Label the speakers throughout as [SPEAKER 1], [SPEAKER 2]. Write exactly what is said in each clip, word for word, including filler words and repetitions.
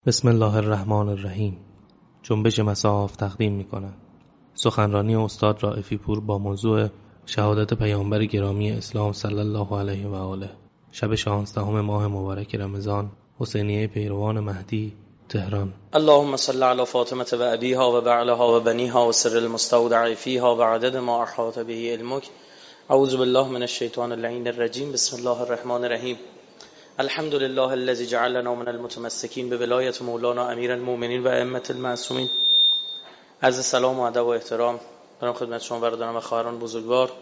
[SPEAKER 1] بسم الله الرحمن الرحیم. جنبش مصاف تقدیم می‌کند سخنرانی استاد رائفی پور با موضوع شهادت پیامبر گرامی اسلام صلی الله علیه و آله، شب شانزدهم ماه مبارک رمضان، حسینیه پیروان مهدی، تهران.
[SPEAKER 2] اللهم صل علی فاطمه و ابیها و بعلها و بنیها و سر المستودع فیها و عدد ما احاط به علمک. اعوذ بالله من الشیطان اللعین الرجیم. بسم الله الرحمن الرحیم. الحمد لله الذي جعلنا من المتمسكين بولایت مولانا امیر المؤمنین و ائمه المعصومین. عرض سلام و ادب و احترام دارم خدمت شما برادران و خواهران بزرگوار.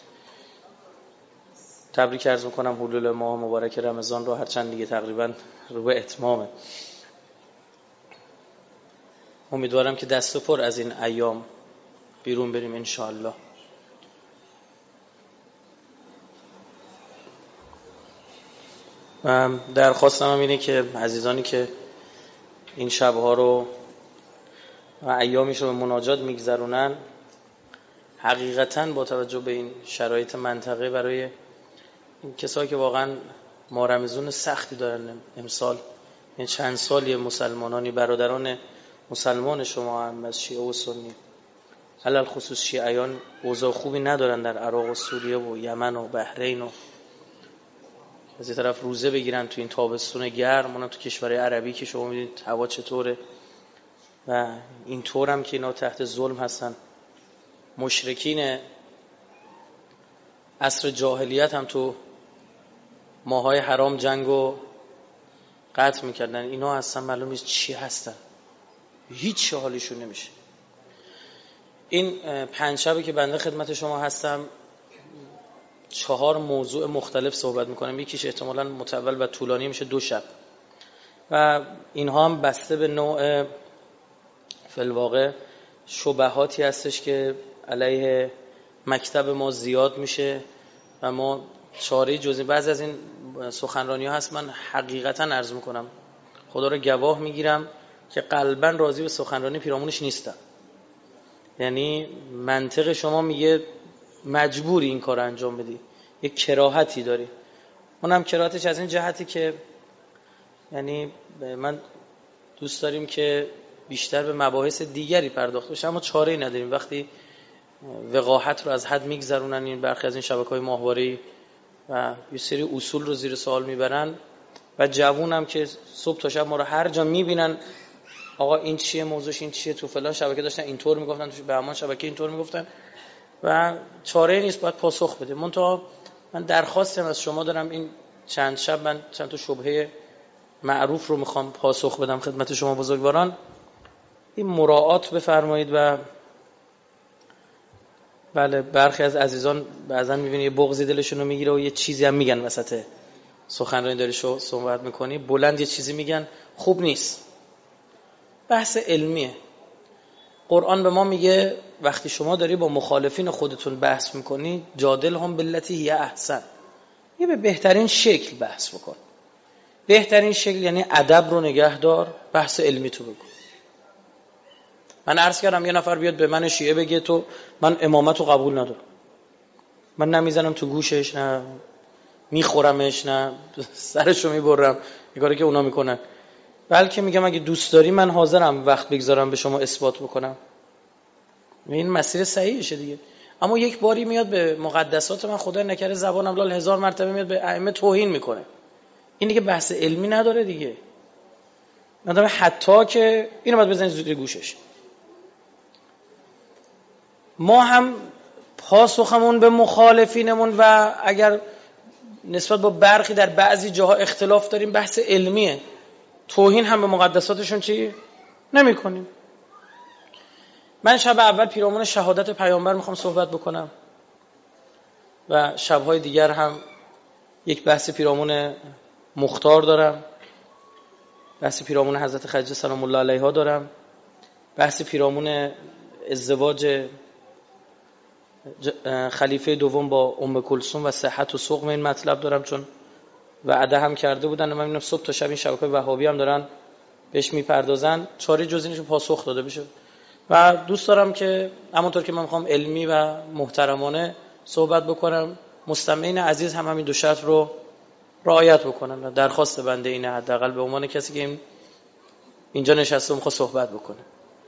[SPEAKER 2] تبریک عرض میکنم حلول ماه مبارک رمضان رو، هرچند دیگه تقریبا رو به اتمامه. امیدوارم که دست و پر از این ایام بیرون بریم ان شاء الله. درخواستم هم اینه که عزیزانی که این شبها رو و ایامیش رو به مناجات میگذرونن، حقیقتاً با توجه به این شرایط منطقه برای این کسایی که واقعاً مارمزون سختی دارن امسال، این چند سالی مسلمانانی برادران مسلمان شما هم از شیعه و سنی، علل خصوص شیعیان، اوضاع خوبی ندارن در عراق و سوریه و یمن و بحرین و از این طرف روزه بگیرن تو این تابستون گرم، اونم تو کشورهای عربی که شما میدونید هوا چطوره و این طور هم که اینا تحت ظلم هستن. مشرکین عصر جاهلیت هم تو ماهای حرام جنگ و قتل میکردن. اینا اصلا معلوم نیست چی هستن، هیچ حالشون نمیشه. این پنج شبی که بنده خدمت شما هستم چهار موضوع مختلف صحبت میکنم. یکیش احتمالاً متول و طولانی میشه، دو شب، و اینها هم بسته به نوع فی الواقع شبهاتی هستش که علیه مکتب ما زیاد میشه و ما چاره جزئی. بعضی از این سخنرانی ها هست من حقیقتا عرض میکنم، خدا رو گواه میگیرم که قلبا راضی به سخنرانی پیرامونش نیستم. یعنی منطق شما میگه مجبوری این کار انجام بدی، یک کراهتی داری. اونم کراهتش از این جهتی که یعنی من دوست داریم که بیشتر به مباحث دیگری پرداخته بشه، اما چاره‌ای نداریم. وقتی وقاحت رو از حد میگذرونن این برخی از این شبکه‌های ماهواره‌ای و یه سری اصول رو زیر سوال میبرن و جوونم که صبح تا شب ما رو هر جا میبینن، آقا این چیه، موضوعش این چیه، تو فلان شبکه داشتن اینطور میگفتن، تو بهمان شبکه اینطور میگفتن و چاره نیست، باید پاسخ بده. منتها من درخواستم از شما دارم، این چند شب من چند تا شبهه معروف رو میخوام پاسخ بدم خدمت شما بزرگواران. این مراعات بفرمایید. و بله، برخی از عزیزان بعضا میبینی یه بغضی دلشون رو میگیره و یه چیزی هم میگن وسط سخنرانی داری شو صحبت میکنی، بلند یه چیزی میگن، خوب نیست. بحث علمیه. قرآن به ما میگه وقتی شما داری با مخالفین خودتون بحث میکنی، جادل هم بالتی هی احسن، یه به بهترین شکل بحث بکن. بهترین شکل یعنی ادب رو نگه دار، بحث علمی تو بکن. من عرض کردم یه نفر بیاد به من شیعه بگه تو من امامت رو قبول ندارم، من نمیزنم تو گوشش، نه میخورمش، نه سرشو میبرم، یه کاری که اونا میکنن، بلکه میگم اگه دوست داری من حاضرم وقت بگذارم به شما اثبات بکنم. این مسیر صحیحشه دیگه. اما یک باری میاد به مقدسات من، خدا نکره زبانم لال هزار مرتبه میاد به ائمه توهین میکنه. این دیگه بحث علمی نداره دیگه. مادام حتی که اینو باید بزنید زیر گوشش. ما هم پاسخمون به مخالفینمون و اگر نسبت با برخی در بعضی جاها اختلاف داریم، بحث علمیه. توهین هم به مقدساتشون چی نمی کنیم. من شب اول پیرامون شهادت پیامبر میخوام صحبت بکنم و شبهای دیگر هم یک بحث پیرامون مختار دارم، بحث پیرامون حضرت خدیجه سلام الله علیها دارم، بحث پیرامون ازدواج خلیفه دوم با ام کلثوم و صحت و سقم این مطلب دارم، چون وعده هم کرده بودن. من میبینم صبح تا شب این شبکه وهابی هم دارن بهش میپردازن، چاره جز اینش پاسخ داده بشه. و دوست دارم که همونطور که من میخوام علمی و محترمانه صحبت بکنم، مستمعین عزیز هم همین دو شرط رو رعایت بکنن. درخواست بنده اینه، حداقل به عنوان کسی که این اینجا نشسته و میخواد صحبت بکنه.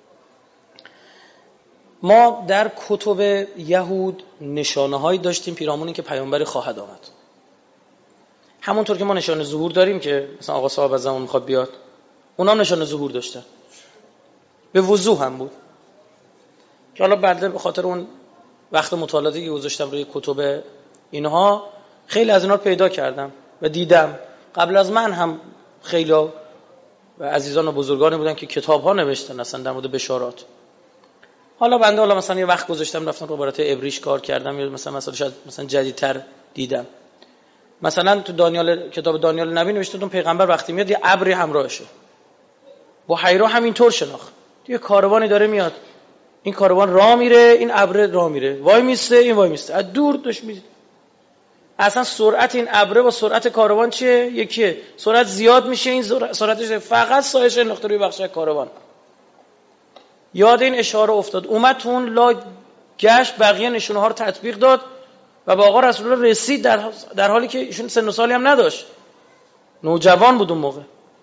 [SPEAKER 2] ما در کتب یهود نشانه هایی داشتیم پیرامون این که پیامبری خواهد آمد. همونطور که ما نشانه ظهور داریم که مثلا آقا صاحب از زمان میخواد بیاد، اونا هم نشانه ظهور داشتن، به وضوح هم بود که حالا بعد به خاطر اون وقت مطالعاتی که گذاشتم روی کتب اینها خیلی از اینا رو پیدا کردم و دیدم. قبل از من هم خیلی و عزیزان و بزرگانی بودن که کتاب ها نوشتن اصلا در مورد بشارات. حالا بنده حالا مثلا یه وقت گذاشتم رفتم رو عبارت عبریش کار کردم یا مثلا مثلا شاید مثلا جدیدتر دیدم. مثلا تو دانیال، کتاب دانیال نبی نوشته اون پیغمبر وقتی میاد یه ابری همراهشه. با حیرا همینطور شناخت. یه کاروانی داره میاد، این کاروان راه میره، این ابر راه میره، وای میسته، این وای میسته، از دور داش میره. اصلا سرعت این ابره با سرعت کاروان چیه؟ یکیه. سرعت زیاد میشه، این سرعتش فقط سایش انداخته روی بخش کاروان. یاد این اشاره افتاد، اومد تو اون لا گشت، بقیه نشونه ها رو تطبیق داد و با آقا رسول الله رسید، در در حالی که ایشون سن و سالی هم نداشت، نوجوان بود اون موقع،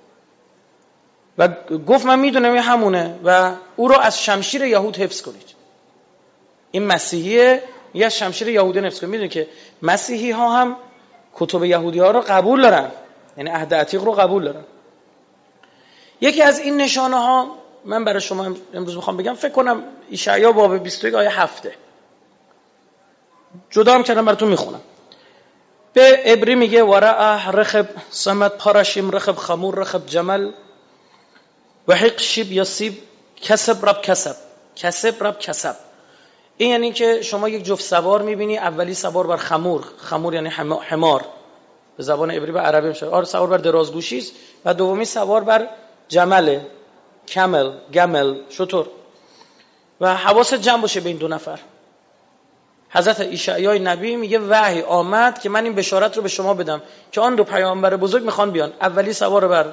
[SPEAKER 2] و گفت من میدونم این همونه و او رو از شمشیر یهود حفظ کنید. این مسیحیه، یه از شمشیر یهود حفظ کنید. میدونید که مسیحی ها هم کتب یهودی ها رو قبول دارن، یعنی عهد عتیق رو قبول دارن. یکی از این نشانه ها من برای شما امروز میخوام بگم، فکر کنم اشعیا باب بیست و یک آیه هفت جدا هم کردم براتون میخونم. به عبری میگه ورع رخب سمت پاراشیم رخب خمور رخب جمل و حق شیب یاسیب کسب رب کسب کسب رب کسب. این یعنی که شما یک جفت سوار میبینی، اولی سوار بر خمور، خمور یعنی حمار به زبان عبری و عربی میشه، آره سوار بر درازگوشی است، و دومی سوار بر جمل، کمل، گمل، شتر. و حواست جمع باشه به این دو نفر. حضرت اشعیا نبی میگه وحی آمد که من این بشارت رو به شما بدم که آن دو پیامبر بزرگ میخوان بیان. اولی سوار بر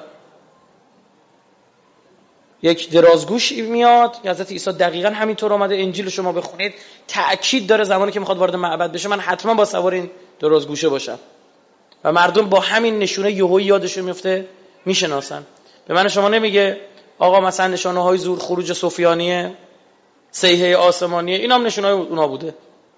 [SPEAKER 2] یک درازگوش میاد، حضرت عیسی دقیقاً همینطور اومده. انجیل شما بخونید تأکید داره زمانی که میخواد وارد معبد بشه من حتما با سوار این درازگوشه باشم، و مردم با همین نشونه یهویی یادشون میفته، میشناسن. به من شما نمیگه آقا مثلا نشانه های زور خروج سفیانیه، صیحه آسمانیه، اینا هم نشانه های اونا بوده.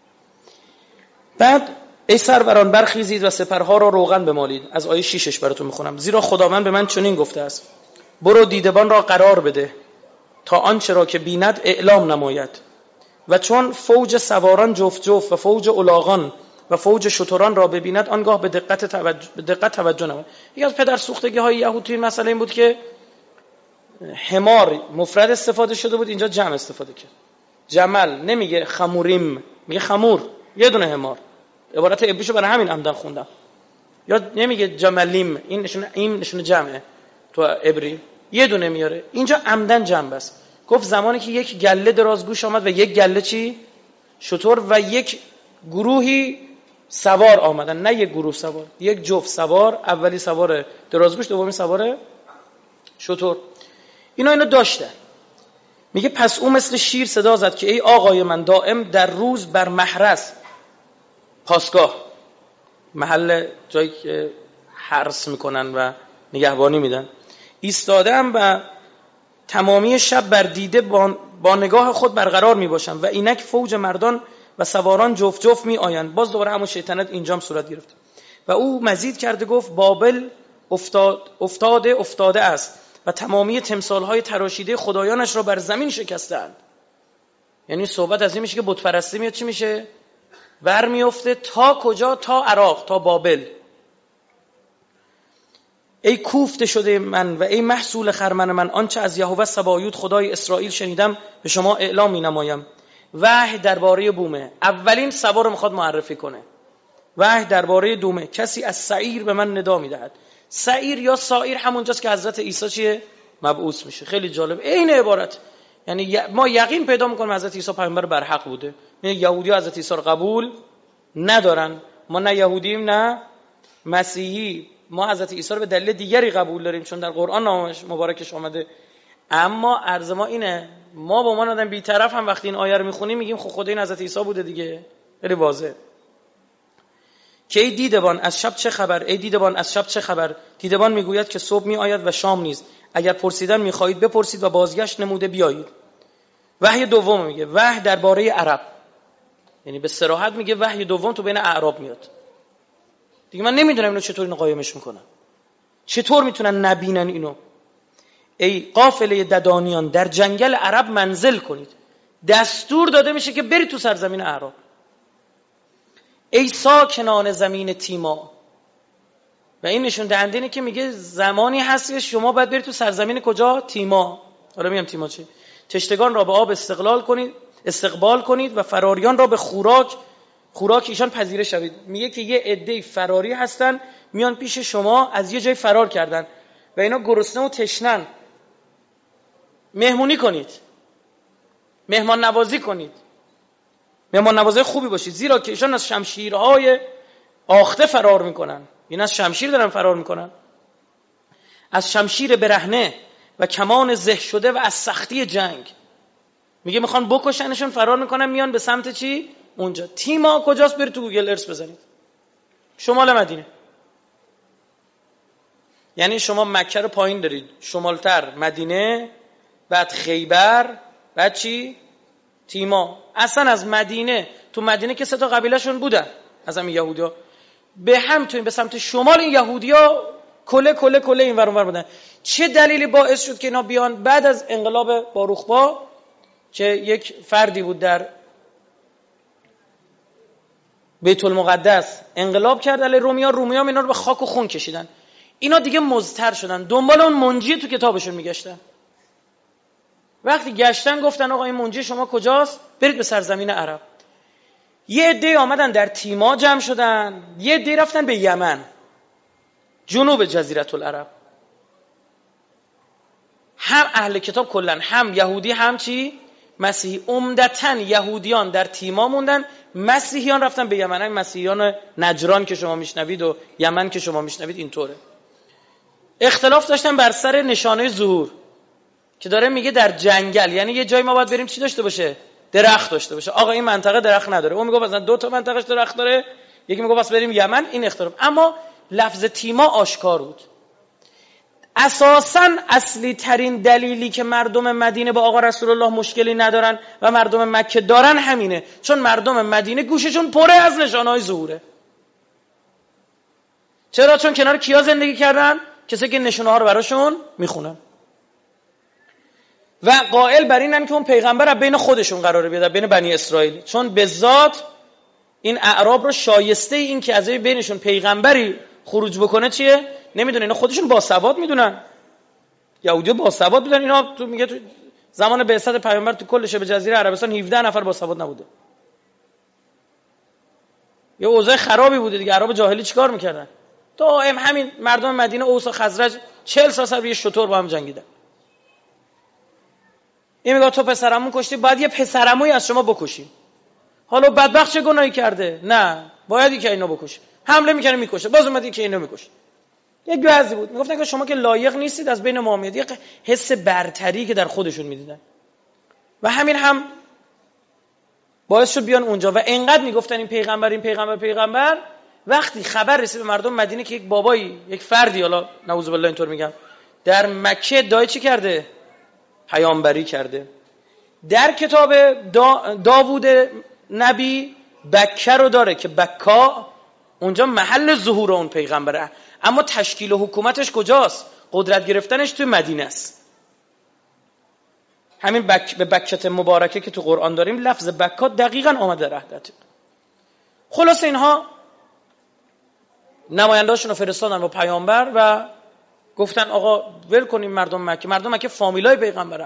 [SPEAKER 2] بعد ای سروران برخیزید و سپرها را روغن بمالید. از آیه ششش براتون میخونم. زیرا خداوند به من چنین گفته است برو دیدبان را قرار بده تا آنچه را که بیند اعلام نماید. و چون فوج سواران جفت جفت و فوج الاغان و فوج شتران را ببیند آنگاه به دقت توجه به دقت توجه نماید. یکی از پدر سوختگی های یهود توی این مسئله این بود که حمار مفرد استفاده شده بود، اینجا جمع استفاده کرد. جمل نمیگه خموریم، میگه خمور، یه دونه حمار. عبارت عبریشو برای همین عمدن خوندم. یا نمیگه جملیم، این نشونه این نشونه جمعه تو عبری، یه دونه میاره. اینجا عمدن جمع بس. گفت زمانی که یک گله درازگوش آمد و یک گله چی؟ شتر، و یک گروهی سوار آمدن، نه یک گروه سوار، یک جفت سوار، اولی سوار درازگوش، دومی سوار شتر. اینا اینو داشتن. میگه پس او مثل شیر صدا زد که ای آقای من دائم در روز بر محرس، پاسگاه، محل جایی که حرس میکنن و نگهبانی میدن، ایستادم و تمامی شب بر دیده با, با نگاه خود برقرار میباشم و اینک فوج مردان و سواران جفت جفت می آیند. باز دوباره همون شیطنت اینجام صورت گرفت. و او مزید کرده گفت بابل افتاد افتاده افتاده است و تمامی تمثالهای تراشیده خدایانش را بر زمین شکستند. یعنی صحبت از این میشه که بت پرستی میاد چی میشه؟ ور میفته تا کجا؟ تا عراق، تا بابل. ای کوفته شده من و ای محصول خرمن من، آنچه از یهوه سبایوت خدای اسرائیل شنیدم به شما اعلام می نمایم. وحی درباره بومه. اولین سوار رو میخواد معرفی کنه. وحی درباره دومه. کسی از سعیر به من ندا میدهد. سعیر یا سایر همونجاست که حضرت عیسی چیه؟ مبعوث میشه. خیلی جالب. این عبارت یعنی ما یقین پیدا میکنیم حضرت عیسی پیامبر برحق بوده. یعنی یهودی‌ها حضرت عیسی رو قبول ندارن. ما نه یهودیم نه مسیحی. ما حضرت عیسی رو به دلیل دیگری قبول داریم چون در قرآن نامش مبارکش آمده. اما عرض ما اینه، ما با ما آدم بی‌طرف هم وقتی این آیه رو میخونیم میگیم خب خدا این حضرت عیسی بوده دیگه. خیلی واضح. که ای دیدبان از شب چه خبر؟ ای دیدبان از شب چه خبر؟ دیدبان میگوید که صبح می آید و شام نیز. اگر پرسیدن میخواهید بپرسید و بازگشت نموده بیایید. وحی دوم میگه وحی درباره عرب، یعنی به صراحت میگه وحی دوم تو بین اعراب میاد. دیگه من نمیدونم اینو چطور اینو قایمش میکنن، چطور میتونن نبینن اینو. ای قافله ددانیان در جنگل عرب منزل کنید، دستور داده میشه که بری تو سرزمین اعراب. ای ساکنان زمین تیما، و این نشون دهنده اینه که میگه زمانی هست که شما باید برید تو سرزمین کجا؟ تیما. حالا میگم تیما چی؟ تشتگان را به آب استقلال کنید، استقبال کنید و فراریان را به خوراک خوراک ایشان پذیره شوید. میگه که یه عده فراری هستن میان پیش شما، از یه جای فرار کردن و اینا گرسنه و تشنن، مهمونی کنید، مهمان نوازی کنید، مهمان نوازی خوبی باشید، زیرا که ایشان از شمشیرهای آخته فرار میکنن. این از شمشیر دارن فرار میکنن، از شمشیر برهنه و کمان زه شده و از سختی جنگ. میگه میخوان بکشنشون، فرار میکنن میان به سمت چی؟ اونجا. تیما کجاست؟ برید تو گوگل ارث بزنید، شمال مدینه. یعنی شما مکه رو پایین دارید، شمالتر مدینه، بعد خیبر، بعد چی؟ تیما. اصلا از مدینه، تو مدینه که سه تا قبیله شون بودن از همین یهودیا، به هم تو این به سمت شمال این یهودیا کله کله کله این ور اون ور بودن. چه دلیلی باعث شد که اینا بیان بعد از انقلاب باروخبا که یک فردی بود در بیت المقدس انقلاب کرد علی رومیا، رومیا اینا رو به خاک و خون کشیدن. اینا دیگه مضطر شدن، دنبال اون منجی تو کتابشون میگشتن. وقتی گشتن گفتن آقا این منجی شما کجاست؟ برید به سرزمین عرب. یه عده آمدن در تیما جمع شدن، یه عده رفتن به یمن، جنوب جزیره العرب. هم اهل کتاب کلن، هم یهودی هم چی؟ مسیحی. عمدتاً یهودیان در تیما موندن، مسیحیان رفتن به یمن. همین مسیحیان نجران که شما میشنوید و یمن که شما میشنوید اینطوره. اختلاف داشتن بر سر نشانه ظهور که داره میگه در جنگل، یعنی یه جایی ما باید بریم چی داشته باشه؟ درخت داشته باشه. آقا این منطقه درخت نداره، اون میگه مثلا دو تا منطقهش درخت داره، یکی میگه بس بریم یمن. این اختلاف. اما لفظ تیما آشکار بود. اساساً اصلی ترین دلیلی که مردم مدینه با آقا رسول الله مشکلی ندارن و مردم مکه دارن همینه، چون مردم مدینه گوششون پره از نشانه‌های ظهوره. چرا؟ چون کنار کیا زندگی کردن؟ کسی که نشانه ها رو براشون میخونن و قائل بر اینن که اون پیغمبر از بین خودشون قراره بیاد، بین بنی اسرائیل، چون به ذات این اعراب رو شایسته این که از بینشون پیغمبری خروج بکنه چیه؟ نمیدونه. اینا خودشون باسواد میدونن، یهودی باسواد بودن. اینا تو میگه تو زمان بعثت پیامبر تو کل شبه جزیره عربستان هفده نفر باسواد نبوده. یه اوضاع خرابی بوده دیگه. عرب جاهلی چیکار میکردن؟ دائم همین مردم مدینه اوس و خزرج چهل سال سر یه شتر با هم جنگیدن. این میگه تو پسرمون کشتی، باید یه پسرموی از شما بکشی. حالا بدبخت چه گناهی کرده؟ نه، باید که اینو بکشه. حمله میکنه میکشه، باز اومدی که اینو میکشه. یک بعضی بود میگفتن که شما که لایق نیستید از بین ما میاد. یک حس برتری که در خودشون میدیدن و همین هم باعث شد بیان اونجا و انقدر میگفتن این پیغمبر این پیغمبر پیغمبر. وقتی خبر رسید به مردم مدینه که یک بابایی، یک فردی، حالا نعوذ بالله اینطور میگم، در مکه دای چی کرده؟ پیامبری کرده. در کتاب دا داوود نبی بکه رو داره که بکا اونجا محل ظهور اون پیغمبره، اما تشکیل و حکومتش کجاست؟ قدرت گرفتنش توی مدینه است. همین بک به بکت مبارکه که تو قرآن داریم لفظ بکا دقیقاً آمده رهدت. خلاص اینها نمایندهاشون رو فرستادن با پیامبر و گفتن آقا ول کنیم مردم مکه. مردم مکه فامیلای پیغمبرن،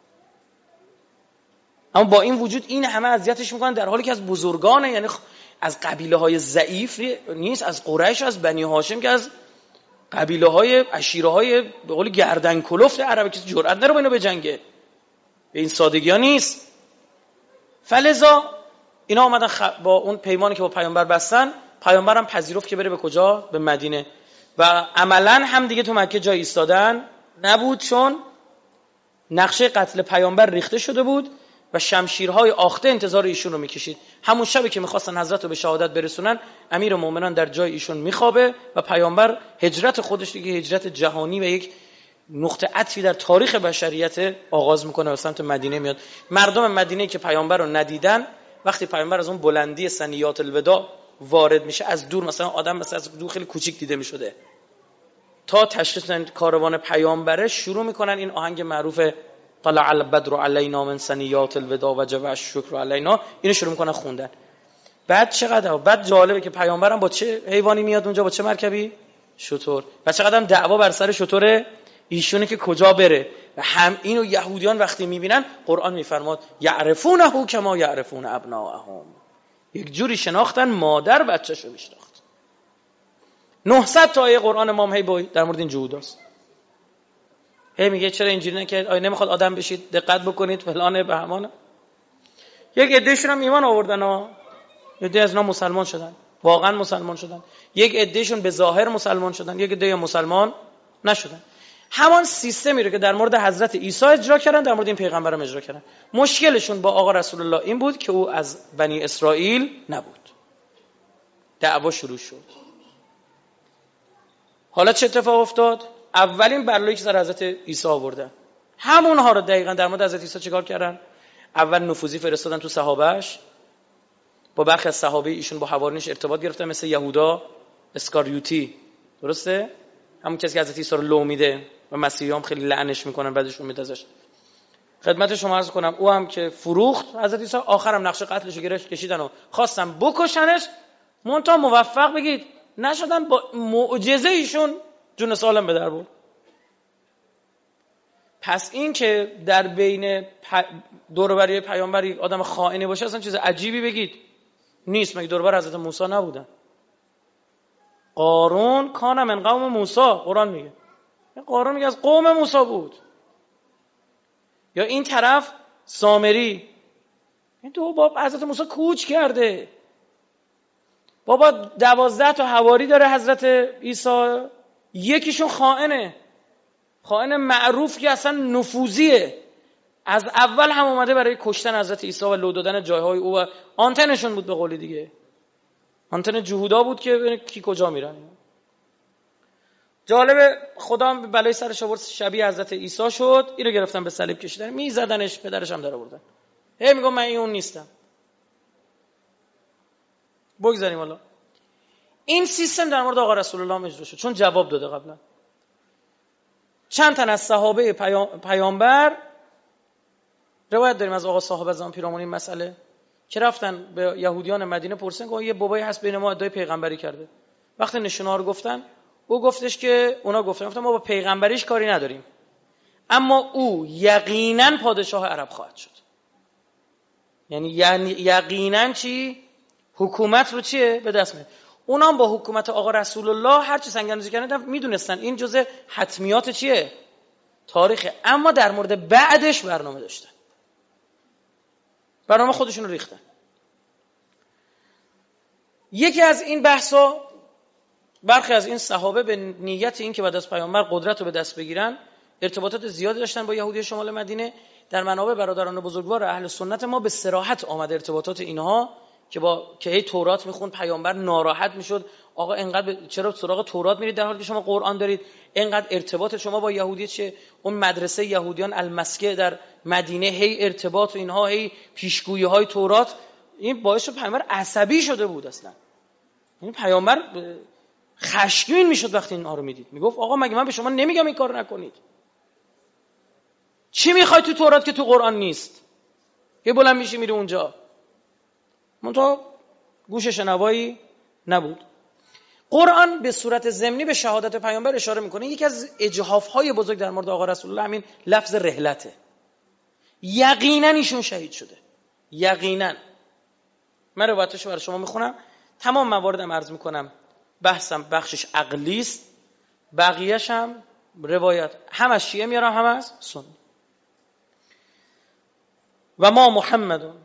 [SPEAKER 2] اما با این وجود این همه اذیتش میکنن، در حالی که از بزرگانه، یعنی از قبیله های ضعیف نیست، از قریش، از بنی هاشم که از قبیله های عشیره های به قول گردن کلفت عرب، کسی جرئت نداره با اینو بجنگه، به این سادگی ها نیست. فلذا اینا اومدن خ... با اون پیمانی که با پیامبر بستن، پیامبر هم پذیرفت که بره به کجا؟ به مدینه. و عملاً هم دیگه تو مکه جای ایستادن نبود، چون نقشه قتل پیامبر ریخته شده بود و شمشیرهای آخته انتظار ایشون رو میکشید. همون شبی که میخواستن حضرت رو به شهادت برسونن، امیر مومنان در جای ایشون میخوابه و پیامبر هجرت خودش دیگه هجرت جهانی و یک نقطه عطفی در تاریخ بشریت آغاز میکنه و سمت مدینه میاد. مردم مدینه که پیامبر رو ندیدن، وقتی پیامبر از اون بلندی ثنیات الوداع وارد میشه، از دور مثلا آدم مثلا از دور خیلی کوچیک دیده میشده، تا تشریف کاروان پیامبره شروع میکنن این آهنگ معروف طلع البدر علینا من ثنیات الوداع وجب الشکر علینا، اینو شروع میکنن خوندن. بعد چقدر بعد جالبه که پیامبرم با چه حیوانی میاد اونجا، با چه مرکبی؟ شتر. و چقدر هم دعوا بر سر شتر ایشونه که کجا بره. و هم اینو یهودیان وقتی میبینن، قرآن میفرماد یعرفونه کما یعرفون ابناءهم، یک جوری شناختن مادر بچه‌شو میشناخت. نهصد تا آیه قرآن ما هی بای در مورد این جهوداست. هی میگه چرا اینجوری نه که آیه نمیخواد آدم بشید، دقت بکنید فلان بهمان. یک عدهشون هم ایمان آوردن ها، یک عده از اینا مسلمان شدن، واقعا مسلمان شدن. یک عدهشون به ظاهر مسلمان شدن، یک عده مسلمان نشدن. همان سیستمی رو که در مورد حضرت عیسی اجرا کردن در مورد این پیغمبرم اجرا کردن. مشکلشون با آقا رسول الله این بود که او از بنی اسرائیل نبود. دعوا شروع شد. حالا چه اتفاق افتاد؟ اولین بلایی که سر حضرت عیسی آوردن، همونها رو دقیقاً در مورد حضرت عیسی چیکار کردن؟ اول نفوذی فرستادن تو صحابهش، با برخی از صحابه ایشون با حوارینش ارتباط گرفتن، مثل یهودا اسکاریوتی، درسته؟ همون کسی که حضرت عیسی رو لو میده و مسیحیان خیلی لعنش میکنن بعدش امید ازش. خدمت شما عرض کنم او هم که فروخت حضرت عیسی، آخرم نقشه قتلش رو گرفت کشیدن و خواستن بکشنش، منتها موفق بگید نشدن، با معجزه ایشون جون سالم به در برد. پس این که در بین پ... دور و بری پیامبر یک آدم خائنی باشه اصلا چیز عجیبی بگید نیست. مگه دور و بر حضرت موسی نبودن؟ قارون کان من قوم موسی، قرآن میگه قارون میگه از قوم موسی بود. یا این طرف سامری، این دو باب حضرت موسی کوچ کرده، بابا دوازده تا حواری داره حضرت عیسی، یکیشون خائنه، خائن معروف که اصلا نفوذیه، از اول هم اومده برای کشتن حضرت عیسی و لو دادن جایهای او و آنتنشون بود، به قولی دیگه آنتن جهودا بود که کی کجا میرن. جالبه خدا بلای سرش آورد، شبیه حضرت عیسی شد، اینو گرفتن به صلیب کشیدن، میزدنش، پدرش هم در آوردن. هی میگم من این اون نیستم. بگذاریم حالا. این سیستم در مورد آقا رسول الله اجرا شد چون جواب داده قبلا. چند تن از صحابه پیام، پیامبر روایت داریم از آقا صاحب زمان پیرامون این مسئله که رفتن به یهودیان مدینه پرسیدن که یه بابایی هست بین ما ادعای پیغمبری کرده. وقتی نشونه‌ها رو گفتن، او گفتش که اونا گفتن گفتن ما با پیغمبریش کاری نداریم، اما او یقینا پادشاه عرب خواهد شد. یعنی یقینا چی؟ حکومت رو چیه؟ به دست میاره. اونا هم با حکومت آقا رسول الله هر چی سنگرزی کردن میدونستن این جزء حتمیات چیه؟ تاریخ. اما در مورد بعدش برنامه داشتن، برنامه خودشون رو ریختن. یکی از این بحثا، برخی از این صحابه به نیت این که بعد از پیامبر قدرت رو به دست بگیرن ارتباطات زیادی داشتن با یهودی شمال مدینه. در منابع برادران بزرگوار اهل سنت ما به صراحت آمد ارتباطات اینها که با که هی تورات میخوند، پیامبر ناراحت میشد، آقا اینقدر چرا سراغ تورات میرید در حالی که شما قرآن دارید؟ اینقدر ارتباط شما با یهودی چه؟ اون مدرسه یهودیان المسکه در مدینه هی ارتباط و اینها، هی پیشگویی های تورات، این باعث شد پیامبر عصبی شده بود. اصلا این پیامبر خشمگین میشد وقتی اینها رو میدید، میگفت آقا مگه من به شما نمیگم این کارو نکنید؟ چی میخوای تو تورات که تو قرآن نیست؟ یه بلند میشی میره اونجا. منتها گوش شنوایی نبود. قرآن به صورت ضمنی به شهادت پیامبر اشاره میکنه. یکی از اجحاف‌های بزرگ در مورد آقا رسول الله همین لفظ رحلته. یقینا ایشون شهید شده، یقینا. من روایتشو برای شما میخونم، تمام مواردم عرض میکنم، بحثم بخشش عقلی است، بقیه‌ش هم روایت، هم از شیعه میارم هم از سنی. و ما محمدون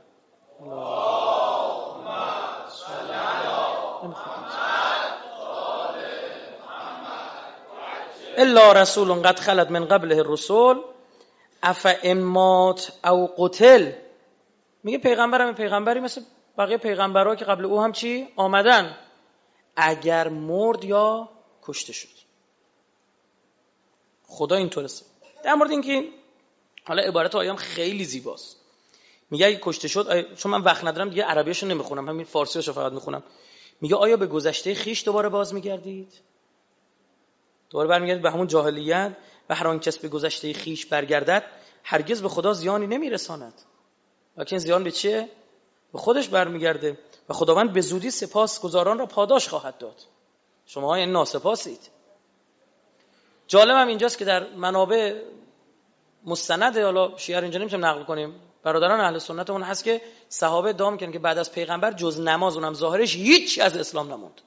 [SPEAKER 2] الا رسول قد خلت من قبله الرسول افئن مات او قتل. میگه پیغمبرم پیغمبری مثل بقیه پیغمبرها که قبل او هم چی آمدن، اگر مرد یا کشته شد. خدا اینطوره. در مورد اینکه حالا عبارت آیام خیلی زیباست. میگه اگه کشته شد، چون من وقت ندارم دیگه عربیاشو نمیخونم، همین فارسیاشو فقط میخونم. میگه آیا به گذشته خیش دوباره باز میگردید؟ دوباره برمیگردید به همون جاهلیت. و هر آن کس به گذشته خیش برگردد هرگز به خدا زیانی نمیرساند، لکن زیان به چیه؟ به خودش برمیگرده و خداوند به زودی سپاسگزاران را پاداش خواهد داد. شما این ناسپاسید. جالبم اینجاست که در منابع مستند، حالا شیعه اینجا نمیتونیم نقل کنیم، برادران اهل سنت اون هست که صحابه ادعا میکنن که بعد از پیغمبر جز نماز، اونم ظاهرش، هیچ از اسلام نموند.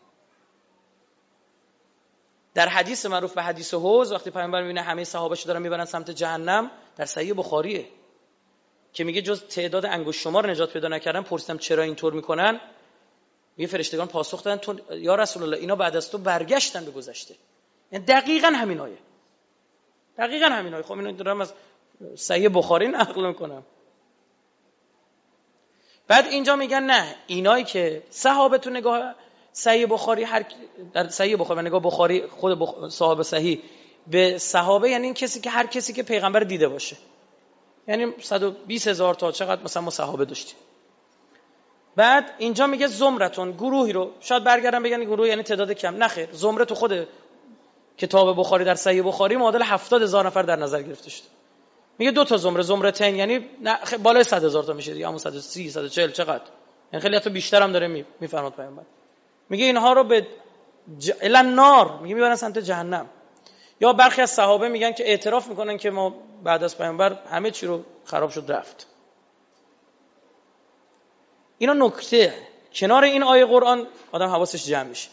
[SPEAKER 2] در حدیث معروف به حدیث حوض، وقتی پیامبر میبینه همه صحابه‌شو دارن میبرن سمت جهنم، در صحیح بخاریه که میگه جز تعداد انگشت شمار نجات پیدا نکردن. پرسیدم چرا اینطور میکنن؟ میگه فرشتگان پاسخ دادن تو یا رسول الله اینا بعد از تو برگشتن به گذشته. یعنی دقیقاً همین آیه. دقیقاً همین آیه. خب اینو دارم از صحیح بخاری نقل میکنم. بعد اینجا میگن نه، اینایی که صحابه تو نگاه صحیح بخاری، هر در صحیح بخاری و نگاه بخاری خود بخ... صحابه صحیح به صحابه یعنی این کسی که هر کسی که پیغمبر دیده باشه. یعنی صد و بیست هزار تا چقدر مثلا ما صحابه داشتیم. بعد اینجا میگه زمرتون، گروهی رو، شاید برگردن بگن گروه یعنی تعداد کم، نه خیر، زمره تو خود کتاب بخاری در صحیح بخاری معادل هفتاد هزار نفر در نظر گرفته شده. میگه دو تا زمره، زمرتین یعنی بالای صد هزار تا میشه دیگه، همون صد و سی صد و چهل چقدر، یعنی خیلی حتی بیشتر هم داره میفرماد پیامبر. میگه اینها رو به ج... الان میگه میبرن سمت جهنم. یا برخی از صحابه میگن که اعتراف میکنن که ما بعد از پیامبر همه چی رو خراب شد رفت. اینا نکته کنار این آیه قرآن آدم حواسش جمع میشه.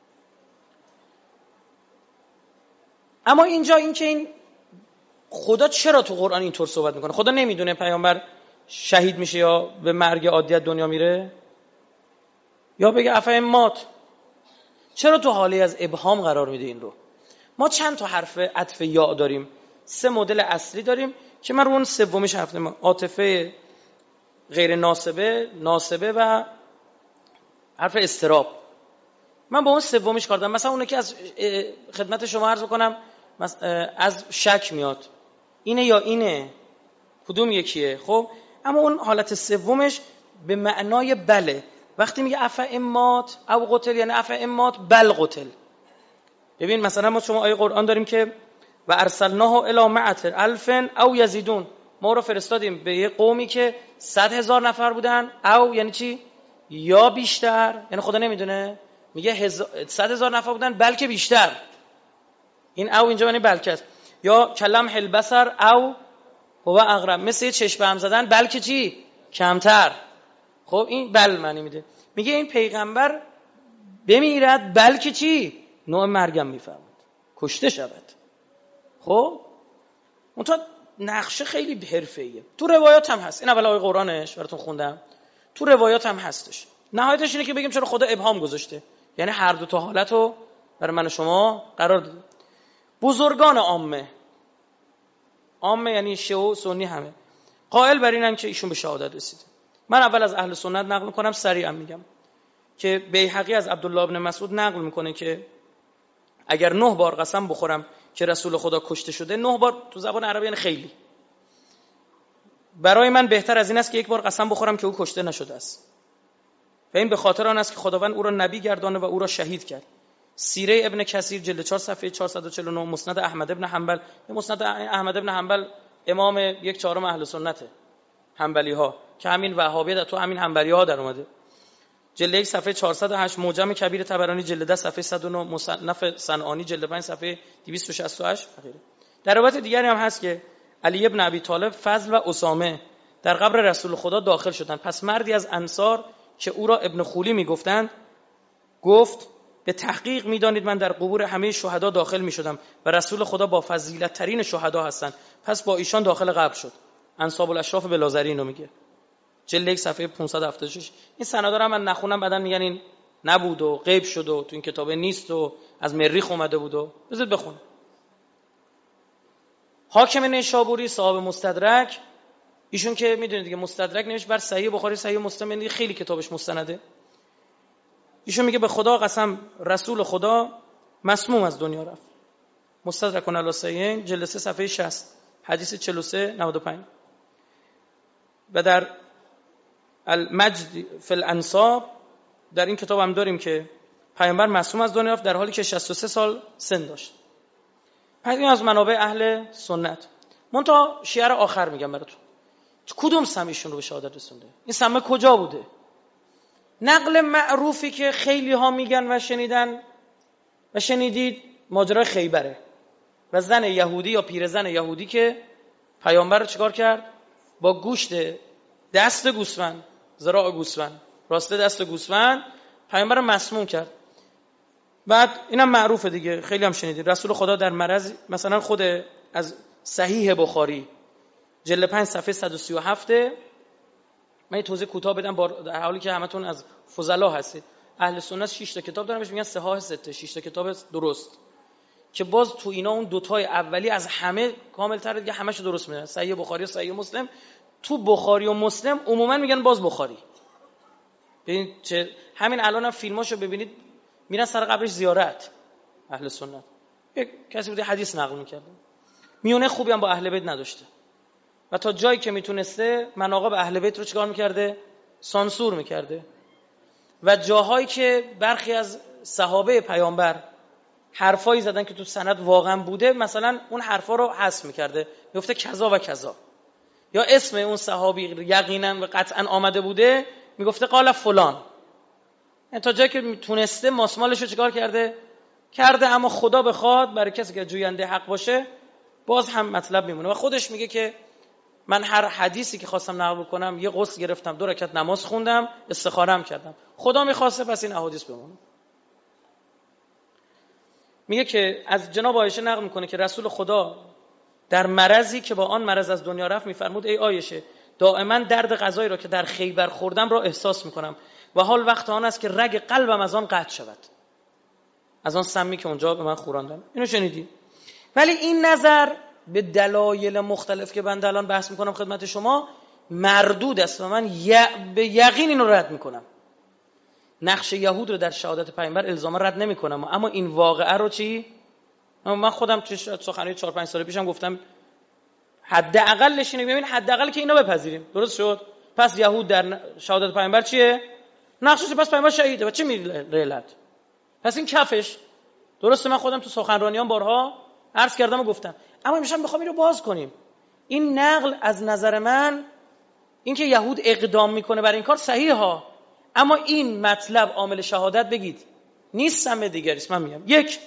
[SPEAKER 2] اما اینجا این که این خدا چرا تو قرآن اینطور صحبت میکنه؟ خدا نمیدونه پیامبر شهید میشه یا به مرگ عادی از دنیا میره؟ یا بگه افهمات؟ چرا تو حالی از ابهام قرار میده این رو؟ ما چند تا حرف عطف یا داریم، سه مدل اصلی داریم که من رو اون سومیش حرف نمی‌زنم. عاطفه غیر ناسبه، ناسبه و حرف استراب. من با اون سومیش کار دارم. مثلا اون که از خدمت شما عرض کنم از شک میاد، اینه یا اینه، کدوم یکیه؟ خب اما اون حالت سومش به معنای بله. وقتی میگه اف امات او قتل یعنی اف امات بل قتل. ببین مثلا ما شما آیه قرآن داریم که و ارسلناه الی مئة الف او یزیدون، ما رو فرستادیم به یه قومی که صد هزار نفر بودن، او یعنی چی؟ یا بیشتر، یعنی خدا نمیدونه، میگه هزار... صد هزار نفر بودن بلکه بیشتر. این او اینجا یعنی بلکه است. یا کلم البصر او هو اقرب، مثل یه چشم هم زدن بلکه چی؟ کمتر. خب این بل معنی میده. میگه این پیغمبر بمیرد بلکه چی؟ نوع مرگم میفهمد، کشته شود. خب اون تا نقشه خیلی حرفه‌ایه. تو روایات هم هست. این اول آیه قرآنش براتون خوندم. تو روایات هم هستش. نهایتش اینه که بگیم چرا خدا ابهام گذاشته، یعنی هر دو تا حالت رو برای من و شما قرار داده. بزرگان عامه، عامه یعنی شیعه و سنی همه قائل بر اینن که ایشون به شهادت رسیده. من اول از اهل سنت نقل میکنم، سریعا میگم که بیهقی از عبدالله ابن مسعود نقل میکنه که اگر نه بار قسم بخورم که رسول خدا کشته شده، نه بار تو زبان عربی یعنی خیلی، برای من بهتر از این است که یک بار قسم بخورم که او کشته نشده است. و این به خاطر آن است که خداوند او را نبی گردانه و او را شهید کرد. سیره ابن کثیر جلد چهار صفحه چهارصد و چهل و نه، مسند احمد ابن حنبل. مسند احمد ابن حنبل امام یک چهارم اهل سنته، حنبلی ها، که همین وهابی در تو همین حنبلی ها در اومده. جلد یک صفحه چهارصد و هشت، معجم کبیر طبرانی جلد ده صفحه صد و نه، مصنف صنعانی جلد پنج صفحه دویست و شصت و هشت. در روایت دیگری هم هست که علی ابن ابی طالب، فضل و اسامه در قبر رسول خدا داخل شدند. پس مردی از انصار که او را ابن خولی میگفتند گفت به تحقیق میدانید من در قبور همه شهدا داخل میشدم و رسول خدا با فضیلت ترین شهدا هستند، پس با ایشان داخل قبر شد. انصاب الاشراف بلازری اینو میگه، جلد یک صفحه پانصد و هفتاد و شش. این سندا رو من نخونم، بعدن میگن این نبود و غیب شد و تو این کتابه نیست و از مریخ اومده بود و بذارید بخون. حاکم نیشابوری صاحب مستدرک، ایشون که میدونید دیگه مستدرک نوشت بر صحیح بخاری، صحیح مسلم، دیگه خیلی کتابش مستنده. ایشون میگه به خدا قسم رسول خدا مسموم از دنیا رفت. مستدرک علی الصحیحین جلد سه صفحه شصت، حدیث چهل و سه نود و پنج. و در المجد فی الانساب در این کتاب هم داریم که پیامبر معصوم از دنیا رفت در حالی که شصت و سه سال سن داشت. پس این از منابع اهل سنت. منتها شیعه رو آخر میگم براتون. کدوم سمیشون رو به شهادت رسونده؟ این سمه کجا بوده؟ نقل معروفی که خیلی ها میگن و شنیدن و شنیدید ماجرای خیبره و زن یهودی یا پیرزن یهودی که پیامبر رو چیکار کرد؟ با گوشت دست گوسفند، ذراع گوسفند، راسته دست گوسفند پیامبر رو مسموم کرد. بعد اینم معروفه دیگه، خیلی هم شنیدید. رسول خدا در مرض، مثلا خود از صحیح بخاری جلد پنج صفحه صد و سی و هفت، من یه توضیح کوتاه بدم با در حالی که همتون از فضلا هستید. اهل سنت شش تا کتاب دارن بهش میگن صحاح سته، شش تا کتاب درست که باز تو اینا اون دوتای اولی از همه کامل‌تره دیگه، همه‌شو درست میدن. صحیح بخاری و صحیح مسلم. تو بخاری و مسلم عموما میگن باز بخاری. ببین چه همین الانم هم فیلماشو ببینید میرن سر قبرش زیارت. اهل سنت یک کسی بوده حدیث نقل می‌کرد، میونه خوبی هم با اهل بیت نداشته و تا جایی که میتونسته مناقب اهل بیت رو چیکار میکرده؟ سانسور میکرده. و جاهایی که برخی از صحابه پیامبر حرفایی زدن که تو سند واقعا بوده، مثلا اون حرفا رو حذف میکرده، میگفته کذا و کذا. یا اسم اون صحابی یقینا و قطعا آمده بوده، میگفته قال فلان. یعنی تا جایی که میتونسته ماسمالش رو چیکار کرده؟ کرده. اما خدا بخواد برای کسی که جوینده حق باشه باز هم مطلب میمونه. و خودش میگه که من هر حدیثی که خواستم نقل کنم یه غسل گرفتم، دو رکعت نماز خوندم، استخاره‌ام کردم، خدا میخواسته پس این احادیث بمونه. میگه که از جناب عایشه نقل میکنه که رسول خدا در مرضی که با آن مرض از دنیا رفت میفرمود ای عایشه دائما درد غذایی را که در خیبر خوردم را احساس میکنم و حال وقت آن است که رگ قلبم از آن قطع شود، از آن سمی که اونجا به من خوراندن. اینو شنیدی؟ ولی این نظر به دلایل مختلف که بنده الان بحث میکنم خدمت شما مردود است و من ی... به یقین اینو رد میکنم. نقش یهود رو در شهادت پیامبر الزاما رد نمیکنم، اما این واقعه رو چی؟ من خودم تو سخنرانی چهار پنج سال پیشم گفتم حداقلش اینه، ببین حداقل که اینا بپذیریم. درست شد؟ پس یهود در شهادت پیامبر چیه؟ نقشش پس پیامبر شهیده و چه میرلت؟ پس این کفش. درسته من خودم تو سخنرانیام بارها عرض کردم و گفتم، اما میشم بخوام اینو باز کنیم. این نقل از نظر من اینکه یهود اقدام میکنه برای این کار صحیحه ها، اما این مطلب عامل شهادت بگید نیست، سم دیگری است. من میگم یک،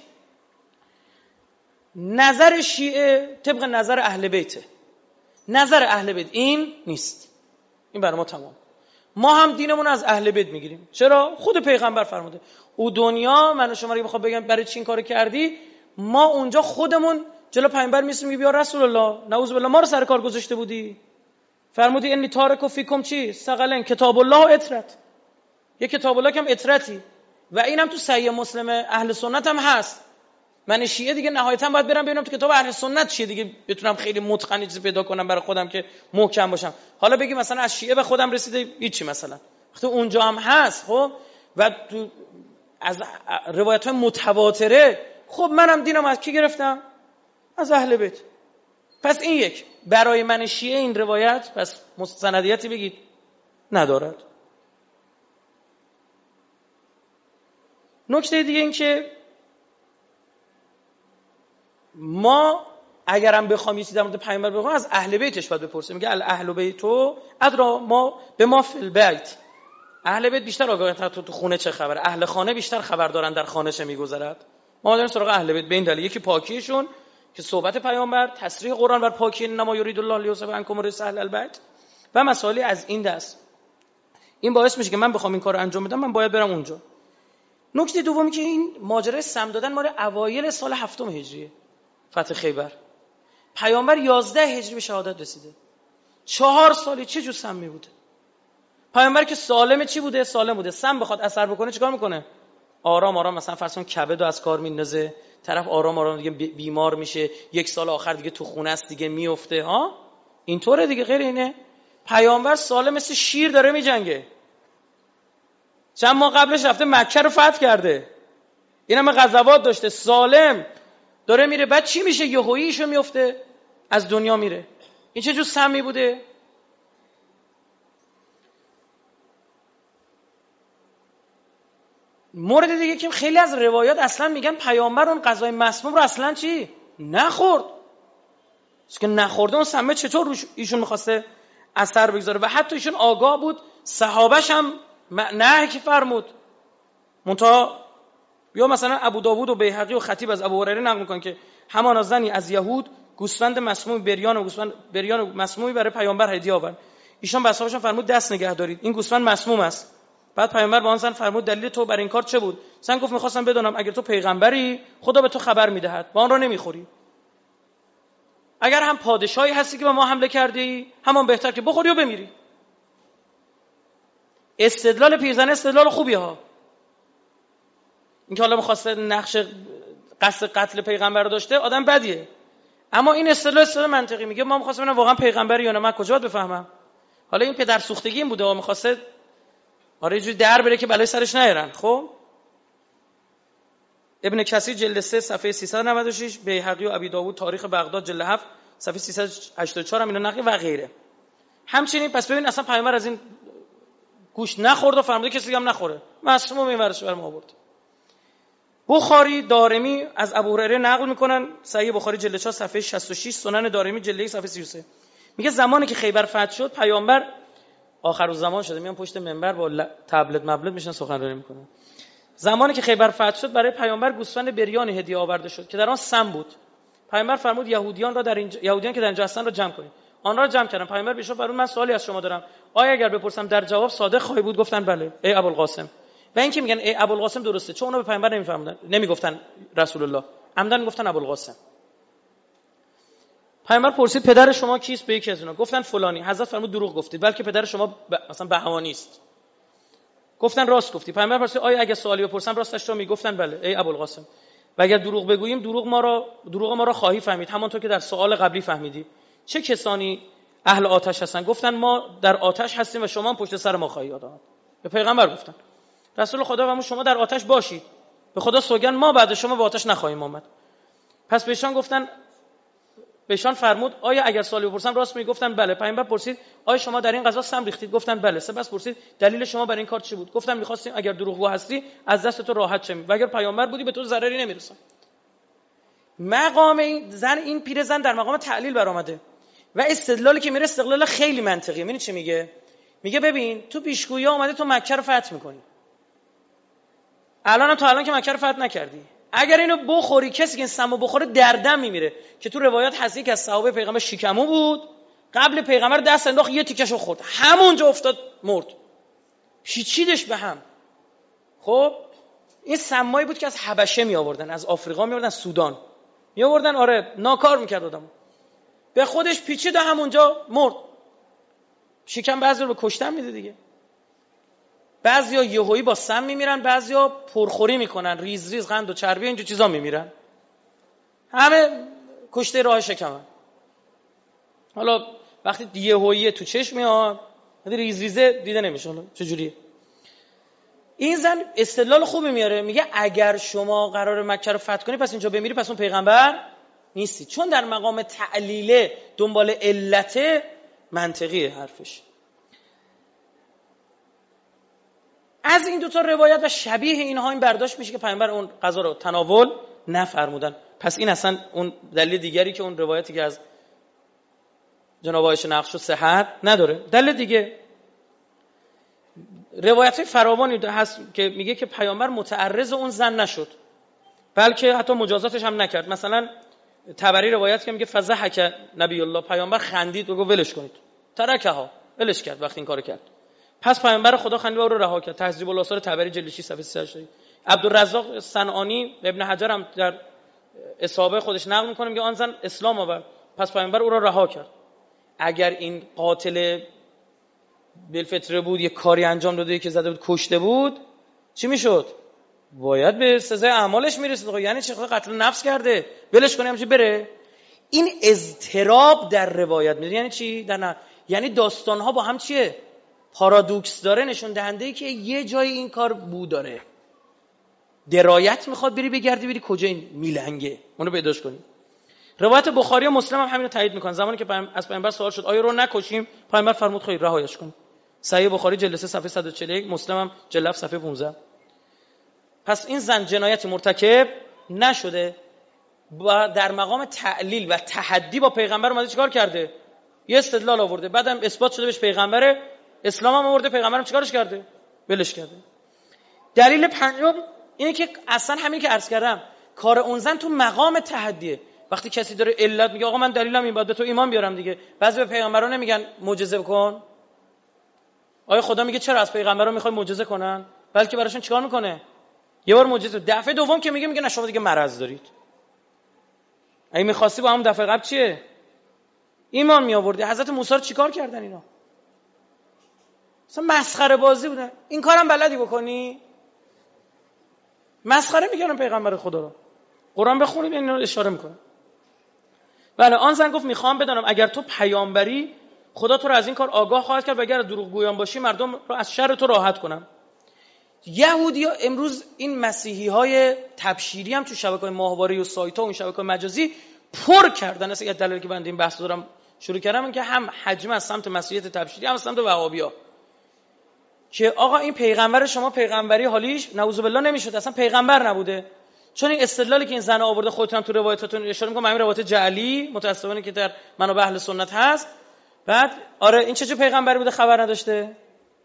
[SPEAKER 2] نظر شیعه طبق نظر اهل بیته، نظر اهل بیت این نیست. این برای ما تمام. ما هم دینمون از اهل بیت میگیریم. چرا؟ خود پیغمبر فرموده او دنیا من و شما رو میخوام بگم برای چی این کارو کردی، ما اونجا خودمون جلو پیامبر میسیم میگیم یا رسول الله نعوذ بالله ما رو سر کار گذاشته بودی، فرمودی انی تارک فیکم چی ثقلن کتاب الله و اطرت، یه کتاب الله که هم اطرتی و اینم تو صحیح مسلم اهل سنت هم هست. من شیعه دیگه نهایتا باید برم ببینم تو کتاب اهل سنت چیه دیگه، بتونم خیلی متقن چیزی پیدا کنم برای خودم که محکم باشم. حالا بگی مثلا از شیعه به خودم رسیده هیچی، مثلا وقتی اونجا هم هست خب و تو از روایت‌های متواتره، خب منم دینم از کی گرفتم؟ از اهل بیت. پس این یک برای من شیعه این روایت پس مستندیتی بگید ندارد. نکته دیگه این که ما اگرم بخوام یه چیزی در مورد پیامبر بگم از اهل بیتش باید بپرسیم. میگه الاهل بیتو ادرا ما به ما فی البیت، اهل بیت بیشتر آگاهن تو تو خونه چه خبره، اهل خانه بیشتر خبر دارن در خانه چه میگذرد. ما داریم سراغ اهل بیت به این دلیل، یکی پاکیشون که صحبت پیامبر، تصریح قرآن بر پاکی نما یرید الله لیوسف عنکم الرجس اهل البیت و مسائل از این دست. این باعث میشه که من بخوام این کارو انجام بدم من باید برم اونجا. نکته دومی که این ماجرای سم دادن مال اوایل سال هفتم هجریه، فتح خیبر. پیامبر یازده هجری به شهادت رسیده. چهار سالی چه جو سمی بوده؟ پیامبر که سالم چی بوده؟ سالم بوده. سم بخواد اثر بکنه چیکار میکنه؟ آرام آرام مثلا فرض کن کبدو از کار میندازه، طرف آرام آرام دیگه بیمار میشه، یک سال آخر دیگه تو خونه است دیگه میفته. ها اینطوره دیگه، غیر اینه. پیامبر سالم مثل شیر داره میجنگه. چند ماه قبلش رفته مکه رو فتح کرده، اینم غزوات داشته، سالم داره میره، بعد چی میشه؟ یهویی ایشو میفته از دنیا میره. این چه جور سمی بوده؟ مورد دیگه که خیلی از روایات اصلا میگن پیامبر اون غذای مسموم رو اصلا چی؟ نخورد. چون که نخورده اون سمه چطور روش ایشون میخواسته اثر بگذاره؟ و حتی ایشون آگاه بود، صحابش هم نه که فرمود. منتها یا مثلا ابو داوود و بیهقی و خطیب از ابو هریره نقل میکنن که همان زنی از یهود گوسفند مسموم بریان و گوسفند بریان و مسمومی برای پیامبر هدیه آورد. ایشون به اصحابش فرمود دست نگه دارید، این گوسفند مسموم است. بعد پیامبر با آن زن فرمود دلیل تو بر این کار چه بود؟ زن گفت میخواستم بدونم اگر تو پیغمبری خدا به تو خبر میدهد با آن را نمیخوری. اگر هم پادشاهی هستی که به ما حمله کردی، همان بهتر که بخوری و بمیری. استدلال پیرزنه استدلال خوبیه ها. اینکه حالا می‌خواسته نقش قصد قتل پیغمبر رو داشته، آدم بدیه. اما این استدلال استدلال منطقی، میگه ما می‌خواستیم ببینم واقعا پیغمبری یا نه، من کجا باید بفهمم؟ حالا این پدر سوختگی این بوده، می‌خواسته آره یه جوری در بره که بلای سرش نیارن. خب ابن کثیر جلد سه صفحه سیصد و نود و شش، بیهقی و ابی داوود تاریخ بغداد جلد هفت صفحه سیصد و هشتاد و چهار هم اینا نقلی و غیره. همچنین پس ببین اصلا پیامبر از این گوشت نخورد و فرموده کسی هم نخوره، مسموم این ورش برام آورد. بخاری دارمی از ابو هریره نقل میکنن، صحیح بخاری جلد چهار صفحه شصت و شش، سنن دارمی جلد یک صفحه سی و سه. میگه زمانی که خیبر فتح شد پیامبر آخرالزمان شده، میان پشت منبر با تبلت مبلت میشن سخنرانی میکنن. زمانی که خیبر فتح شد برای پیامبر گوسفند بریان هدیه آورده شد که در آن سم بود. پیامبر فرمود یهودیان را در اینجا، یهودیان که در اینجا هستن را جمع کنید. آنها را جمع کردن. پیامبر بهشون فرمود من سوالی از شما دارم، آیا اگر بپرسم در جواب صادق خواهی بود؟ گفتن بله ای ابوالقاسم. و این که میگن ای ابوالقاسم درسته، چون اونا به پیامبر نمیفهمدن، نمیگفتن رسول الله، عمدن گفتن ابوالقاسم. پیامبر پرسید پدر شما کیست؟ به یکی از اینا گفتن فلانی. حضرت فرمود دروغ گفتید، بلکه پدر شما ب... مثلا بهوانی است. گفتن راست گفتی. پیامبر پرسید آیا اگه سوالی بپرسم راستش رو میگفتن بله ای ابوالقاسم. و اگر دروغ بگوییم دروغ ما را دروغ ما را خواهی فهمید، همونطور که در سوال قبلی فهمیدی. چه کسانی اهل آتش هستن؟ گفتن ما در آتش هستیم و شما هم پشت سر ما خواهید آمد. به پیغمبر گفتن رسول خدا فرمود شما در آتش باشید، به خدا سوگند ما بعد شما به آتش نخواهیم آمد. پس بهشان گفتن بهشان فرمود آیا اگر سوالی بپرسم راست میگفتن بله. پیامبر پرسید آیا شما در این غذا سم ریختید؟ گفتن بله. سپس پرسید دلیل شما برای این کار چی بود؟ گفتن می‌خواستیم اگر دروغگو هستی از دست تو راحت شیم و اگر پیامبر بودی به تو ضرری نمیرسه. مقام این زن، این پیرزن در مقام تعلیل برآمده و استدلالی که میره استدلال خیلی منطقیه. ببین چی میگه؟ میگه ببین تو پیشگویی اومده تو مکه رو فتح می‌کنی، الانم تو الان که مکه رو فتح نکردی، اگر اینو بخوری کسی که این سمو بخوره دردم میمیره. که تو روایات هست که از صحابه پیغمبر شکمو بود، قبل پیغمبر دست انداخت یه تیکشو خورد، همونجا افتاد مرد، پیچیدش به هم. خب این سمایی بود که از حبشه می آوردن، از آفریقا می آوردن، سودان می آوردن، آره ناکار میکرد آدمو، به خودش پیچید و همونجا مرد. شکم بعضی رو به کشتن میده دیگه. بعضیا یهویی با سم میمیرن، بعضیا پرخوری میکنن، ریز ریز قند و چربی اینجور چیزا میمیرن. همه کشته راه شکمن. حالا وقتی یهویی تو چشم میاد، ریز ریزه دیده نمیشه. حالا چجوریه؟ این زن استدلال خوبی میاره، میگه اگر شما قرار مکه رو فتح کنی پس اینجا بمیری، پس اون پیغمبر نیستی. چون در مقام تعلیله دنبال علت منطقیه حرفش. از این دوتا روایت و شبیه اینها این برداشت میشه که پیامبر اون غذا رو تناول نفرمودن. پس این اصلا اون دلیل دیگری که اون روایتی که از جناب عایشه نقل شد صحت نداره. دلیل دیگه روایت فراوانی هست که میگه که پیامبر متعرض اون زن نشد، بلکه حتی مجازاتش هم نکرد. مثلا تبری روایت که میگه فضحک نبی الله، پیامبر خندید و گفت ولش کنید، ترکها، ولش کرد وقتی این کارو کرد. پس پیامبر خدا خندید و او رو رها کرد. تهذیب الاثار تبری جلد شش صفحه سیصد و هشتاد. عبدالرزاق صنعانی ابن حجر هم در اصابه خودش نقل میکنه، میگه آن زن اسلام آورد، پس پیامبر او را رها کرد. اگر این قاتل بالفطره بود، یه کاری انجام داده که زده بود کشته بود، چی میشد؟ باید به سزای اعمالش میرسید. یعنی چه قتل نفس کرده، ولش کنیم چی بره؟ این اضطراب در روایت میاد. یعنی چی؟ در نه. یعنی داستانها با هم چیه؟ پارادوکس داره، نشون دهنده ای که یه جای این کار بو داره. درایت میخواد بری بگردی بری کجا این میلنگه اونو پیداش کنی. روایت بخاری و مسلم هم همین رو تایید میکنن. زمانی که از پیامبر سوال شد آیا رو نکشیم، پیامبر فرمود خیر رهایش کن. صحیح بخاری جلد سه صفحه صد و چهل و یک، مسلم هم جلد صفحه پانزده. پس این زن جنایت مرتکب نشده و در مقام تعلیل و تحدی با پیغمبر اومده چیکار کرده؟ یه استدلال آورده، بعدم اثبات شده بهش پیغمبره، اسلام هم آورده، پیغمبرم چیکارش کرده؟ ولش کرده. دلیل پنجم اینه که اصلا همین که عرض کردم کار اون زن تو مقام تحدیه. وقتی کسی داره علت میگه آقا من دلیلم این، باید به تو ایمان بیارم دیگه. بعضی به پیغمبران نمیگن معجزه کن. آیا خدا میگه چرا از پیغمبران میخوای معجزه کنن؟ بلکه براشون چیکار میکنه؟ یه بار معجزه، دفعه دوم که میگه میگه نه شما دیگه مرض دارید. اگه می‌خواستی با همون دفعه قبل چیه؟ ایمان می آوردی. حضرت موسی رو چیکار کردن اینا؟ مثلا مسخره بازی بودن. این کارم بلدی بکنی؟ مسخره میگن پیغمبر خدا رو. قرآن بخونید این رو اشاره میکنه. بله آن زن گفت میخوام بدانم اگر تو پیامبری خدا تو رو از این کار آگاه خواهد کرد و اگر دروغگویان باشی مردم رو از شر تو راحت کنم. یهودی‌ها امروز این مسیحی‌های تبشیری هم تو شبکه‌های ماهواره و سایت‌ها و این شبکه‌های مجازی پر کردن. اصلا دلیلی که بنده این بحث دارم شروع کردم این که هم حجم از سمت مسیحیت تبشیری هم از سمت وهابی‌ها که آقا این پیغمبر شما پیغمبری حالیش نعوذ بالله نمیشد، اصلا پیغمبر نبوده. چون این استدلالی که این زن آورده خودتون هم تو روایتاتون اشاره می‌کنم، همین روایت جعلی متأسفانه که در منابع اهل سنت هست. بعد آره این چه جو پیغمبری بوده خبر نداشته.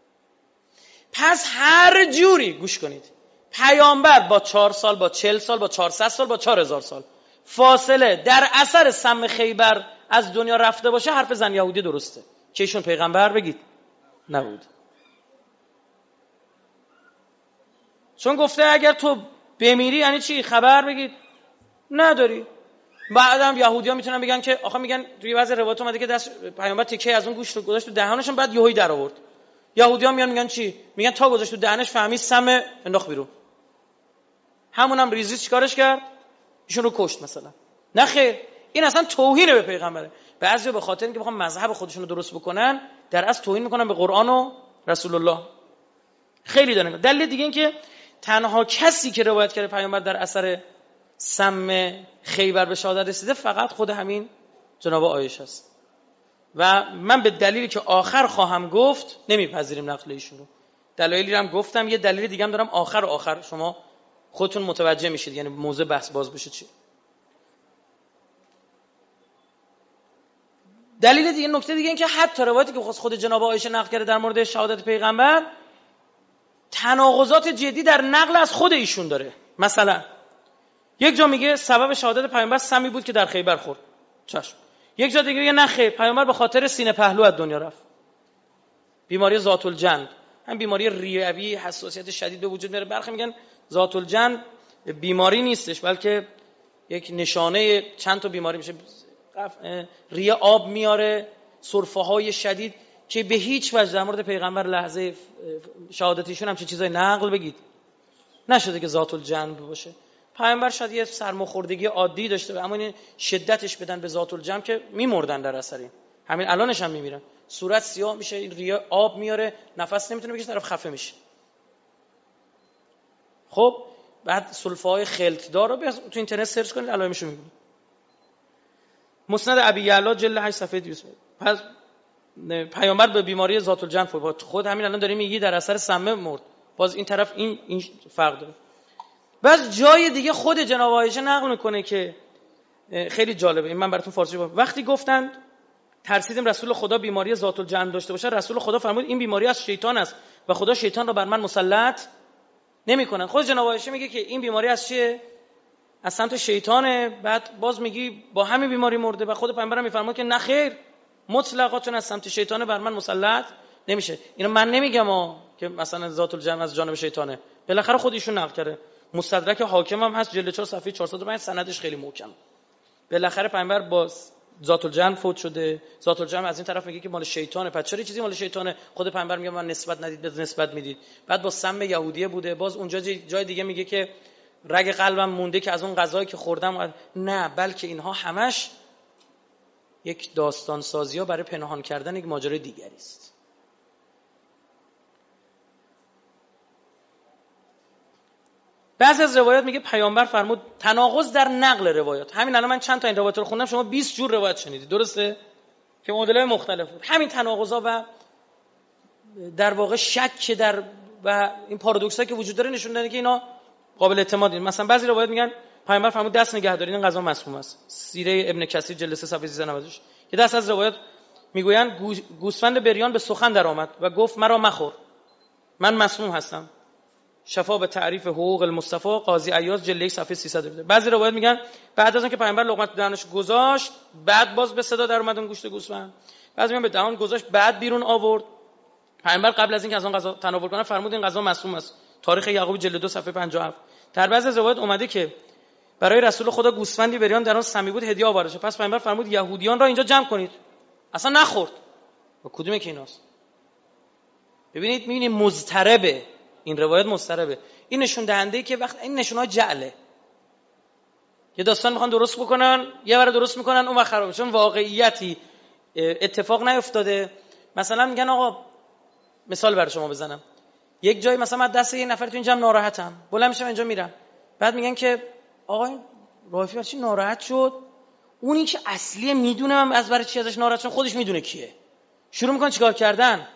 [SPEAKER 2] پس هر جوری گوش کنید، پیامبر با چهار سال، با چهل سال، با چهارصد سال، با چهار هزار سال فاصله در اثر سم خیبر از دنیا رفته باشه، حرف زن یهودی درسته که ایشون پیغمبر بگید نبود. چون گفته اگر تو بمیری یعنی چی؟ خبر بگید نداری. بعدم یهودی‌ها میتونن بگن که آخه میگن توی بعضی روایات اومده که دست پیامبر تیکه از اون گوشت رو گذاشت تو دهانشون بعد یهویی در آورد. یهودی‌ها میان میگن چی؟ میگن تا گذاشت تو دهنش فهمید سم انداخت بیرون. همونم ریزی چیکارش کرد؟ ایشون رو کشت مثلا. نه خیر، این اصلا توهین به پیغمبره. بعضیا به خاطر اینکه بخوام مذهب خودشون رو درست بکنن در اصل توهین میکنن به قرآن و رسول الله. خیلی داره. دلیل دیگه این که تنها کسی که روایت کرده پیامبر در اثر سم خیبر به شهادت رسیده فقط خود همین جناب عایشه است. و من به دلیلی که آخر خواهم گفت نمیپذیریم نقل ایشون رو. دلایلی هم گفتم، یه دلیل دیگه هم دارم آخر آخر شما خودتون متوجه میشید، یعنی موضوع بحث باز بشه چی. دلیل دیگه، نکته دیگه این که حتی روایتی که خود جناب عایشه نقل کرده در مورد شهادت پیغمبر تناقضات جدی در نقل از خود ایشون داره. مثلا یک جا میگه سبب شهادت پیامبر سمی بود که در خیبر خورد. چشم. یک جا دیگه میگه نه خیر، پیامبر به خاطر سینه پهلو از دنیا رفت. بیماری ذات الجنب، هم بیماری ریوی حساسیت شدید به وجود میاره. برخی میگن ذات الجنب بیماری نیستش بلکه یک نشانه چند تا بیماری میشه. ریه آب میاره، سرفه های شدید که به هیچ وجه در مورد پیغمبر لحظه شهادتیشون هم چه چیزای نقل بگید نشده که ذات الجنب باشه. پیامبر شاید یه سرماخوردگی عادی داشته اما این شدتش بدن به ذات الجنب که میمردن در اثر این. همین الانش هم میمیرن. صورت سیاه میشه، این ریه آب میاره، نفس نمیتونه بکشه، طرف خفه میشه. خب بعد سلفه های خلطدار رو تو اینترنت سرچ کنید علائمشو میبینید. مسند ابی یعلا جلد هشت صفحه دویست. پس پیامبر به بیماری ذات الجنب فوت. خود همین الان داری میگی در اثر سمه مرد. باز این طرف این این فرق داره. بعض جای دیگه خود جناب عایشه نقل میکنه که خیلی جالبه، این من براتون فارسی بگم. وقتی گفتن ترسیدیم رسول خدا بیماری ذات الجنب داشته باشه، رسول خدا فرمود این بیماری از شیطان است و خدا شیطان رو بر من مسلط نمیکنه. خود جناب عایشه میگه که این بیماری از چیه؟ از سمت شیطانه. بعد باز میگی با همین بیماری مرده و خود پیامبر میفرماد که نه خیر، مطلقاً چون از سمت شیطانه بر من مسلط نمیشه. اینو من نمیگم ها که مثلا ذات الجنب از جانب شیطانه، بالاخره خود ایشون نقل کرده. مستدرک حاکم هم هست جلد چهار صفحه چهارصد و پنج، سندش خیلی محکم. بالاخره پیامبر با ذات الجنب فوت شده. ذات الجنب از این طرف میگه که مال شیطانه، پس چرا چیزی مال شیطانه؟ خود پیامبر میگه من نسبت ندید، به نسبت میدید. بعد با سم یهودیه بوده. باز اونجا جای دیگه میگه که رگ قلبم مونده که از اون غذایی که خوردم. نه، بلکه اینها همش یک داستان سازی‌ها برای پنهان کردن یک ماجرای دیگری است. بعضی از روایات میگه پیامبر فرمود تناقض در نقل روایات. همین الان من چند تا این روایت رو خوندم، شما بیست جور روایت شنیدید، درسته؟ که مدل‌های مختلف بود. همین تناقضا و در واقع شک در و این پارادوکسایی که وجود داره نشون داده که اینا قابل اعتماد نیست. مثلا بعضی روایات میگن پیامبر فرمود دست نگهدارید، این غذا مسموم است. سیره ابن کثیر جلد سه صفحه سیصد و نود و شش. که دست از روایات میگویند گوسفند بریان به سخن در آمد و گفت مرا مخور، من مسموم هستم. شفا به تعریف حقوق المصطفی قاضی عیاض جلد یک صفحه سیصد. بعضی روایات میگن بعد از اینکه پیامبر لقمه دهنش گذاشت بعد باز به صدا در اومد اون گوشت گوسفند. بعضی میگن به دهان گذاشت بعد بیرون آورد. پیامبر قبل از اینکه از اون غذا تناول کنه فرمود این غذا مسموم است. تاریخ یعقوب جلد دو صفحه پنجاه و هفت. در بعضی از روایات اومده که برای رسول خدا گوسفندی بریان در آن سمی بود هدیه آورده شد. پس پیامبر فرمود یهودیان را اینجا جمع کنید. اصلا نخورد. و کدومه که ایناست؟ ببینید میبینید مضطربه، این روایت مضطربه. این نشون دهنده ای که وقت این نشونها جعله. یه داستان میخوان درست بکنن، یه بار درست میکنن اون وقت خراب، چون واقعیتی اتفاق نیفتاده. مثلا میگن آقا مثال برای شما بزنم، یک جایی مثلا من دست یه نفر تو این جمع ناراحتم، بلند میشم اینجا میرم، بعد میگن که آقا این رافی برای چی ناراحت شد؟ اونی که اصلیه میدونه من از برای چی ازش ناراحت شدم، خودش میدونه کیه. شروع میکنه چیکار کردن؟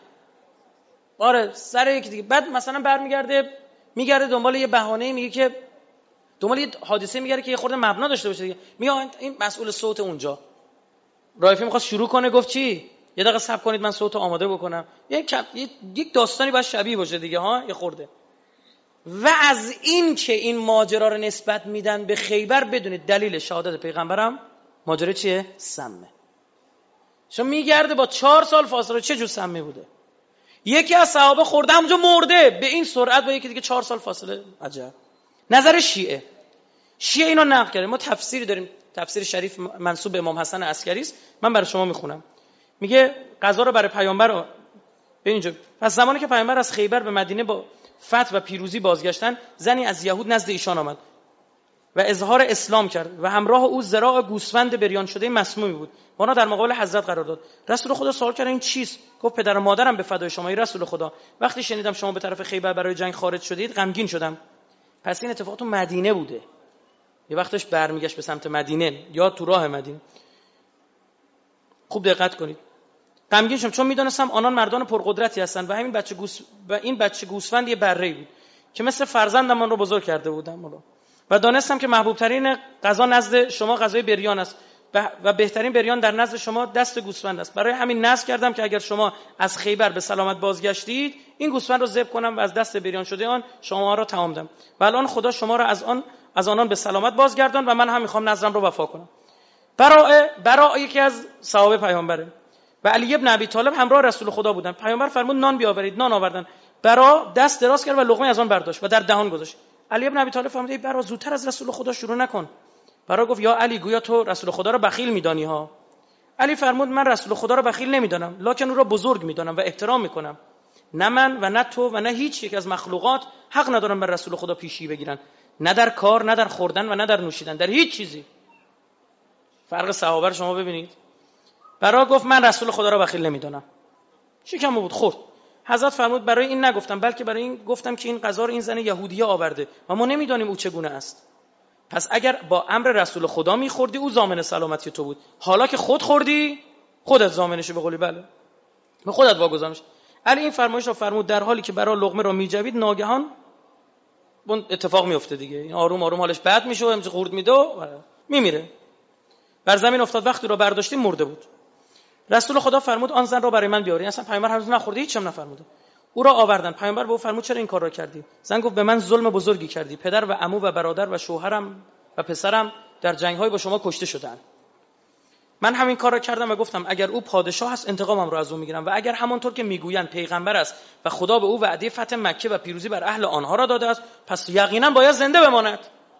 [SPEAKER 2] آره سر یکی دیگه. بعد مثلا برمیگرده میگرده دنبال یه بهانه، میگه که دنبال یه حادثه میگرده که یه خورده مبنا داشته باشه دیگه. میگه این مسئول صوت اونجا. رافی میخواد شروع کنه، گفت چی؟ یه دقیقه صبر کنید من صوتو آماده بکنم. یک یک داستانی باید شبیه باشه دیگه ها، یه خورده. و از این که این ماجرا رو نسبت میدن به خیبر بدونید دلیل شهادت پیغمبرم ماجرا چیه؟ سمه. شما میگرده با چهار سال فاصله چه جور سمی بوده. یکی از صحابه خورده همونجا مرده به این سرعت، با یکی دیگه چهار سال فاصله. عجب. نظر شیعه شیعه اینو نقل کرده. ما تفسیری داریم، تفسیر شریف منسوب به امام حسن عسکری است، من برای شما میخونم. میگه غذا رو برای پیامبر به اینجا. پس زمانی که پیامبر از خیبر به مدینه با فتح و پیروزی بازگشتن، زنی از یهود نزد ایشان آمد و اظهار اسلام کرد و همراه او ذراع گوسفند بریان شده مسمومی بود. اونا در مقابل حضرت قرار داد. رسول خدا سوال کرد این چیست؟ گفت پدر و مادرم به فدای شما ای رسول خدا، وقتی شنیدم شما به طرف خیبر برای جنگ خارج شدید غمگین شدم. پس این اتفاق تو مدینه بوده. یه وقتش برمیگشت به سمت مدینه یا تو راه مدینه. خوب دقت کنید. غمگین شدم چون میدونستم آنان مردان پرقدرتی هستند و همین بچه گوس و این بچه گوسفند یه بره‌ای بود که مثل فرزندم من رو بزرگ کرده بودم و دانستم که محبوب ترین غذا نزد شما غذای بریان است و بهترین بریان در نزد شما دست گوسفند است. برای همین نذر کردم که اگر شما از خیبر به سلامت بازگشتید این گوسفند رو ذبح کنم و از دست بریان شده آن شما را تمام دم. و الان خدا شما را از آن از آنان به سلامت بازگردان و من هم میخوام نذرم رو وفا کنم. براء براء یکی از صحابه پیامبره و علی ابن ابی طالب همراه رسول خدا بودن. پیامبر فرمود نان بیاورید، نان آوردن. برا دست دراز کرد و لقمه از آن برداشت و در دهان گذاشت. علی ابن ابی طالب فرمود ای برا زودتر از رسول خدا شروع نکن. برا گفت یا علی گویا تو رسول خدا را بخیل میدانی ها. علی فرمود من رسول خدا را بخیل نمیدانم، لکن او را بزرگ میدانم و احترام میکنم. نه من و نه تو و نه هیچ یک از مخلوقات حق ندارن بر رسول خدا پیشی بگیرن، نه در کار، نه در خوردن و نه در نوشیدن، در هیچ چیزی. فرق صحابه رو شما ببینید. برا گفت من رسول خدا را بخیل نمیدانم. شکم بود خورد. حضرت فرمود برای این نگفتم بلکه برای این گفتم که این غذا رو این زن یهودیه آورده و ما نمیدانیم او چگونه است. پس اگر با امر رسول خدا میخوردی او ضامن سلامتی تو بود، حالا که خود خوردی خودت ضامنشه. به قولی بله به خودت واگذارش. علی این فرمایش رو فرمود در حالی که برای لقمه رو میجوید ناگهان اون اتفاق میفته دیگه. این آروم آروم حالش بد میشه و همینجوری خورد میده و میمیره. بر زمین افتاد، وقتی رو برداشتیم مرده بود. رسول خدا فرمود آن زن را برای من بیارین. اصلا پیامبر هنوز نخورده، هیچ هم نفرموده. او را آوردن. پیامبر به او فرمود چرا این کار را کردی؟ زن گفت به من ظلم بزرگی کردی. پدر و عمو و برادر و شوهرم و پسرم در جنگ‌های با شما کشته شدند. من همین کار را کردم و گفتم اگر او پادشاه است انتقامم را از او میگیرم و اگر همانطور که میگویند پیغمبر است و خدا به او وعده فتح مکه و پیروزی بر اهل آنها را داده است پس یقینا باید زنده بماند.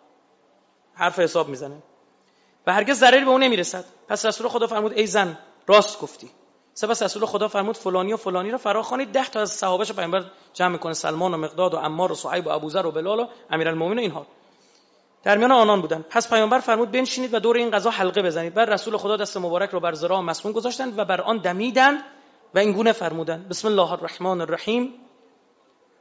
[SPEAKER 2] حرف حساب میزنه و هرگز ضرری به او نمیرسد. پس رسول خدا فرمود ای زن راست گفتی. سپس رسول خدا فرمود فلانی و فلانی را فراخوانید. ده تا از صحابهش پیامبر جمع میکنه، سلمان و مقداد و عمار و صهیب و ابوذر و بلال و امیرالمومنین و اینها در میان آنان بودند. پس پیامبر فرمود بنشینید و دور این غذا حلقه بزنید. بعد رسول خدا دست مبارک رو بر ذراع مسموم گذاشتند و بر آن دمیدند و این گونه فرمودند بسم الله الرحمن الرحیم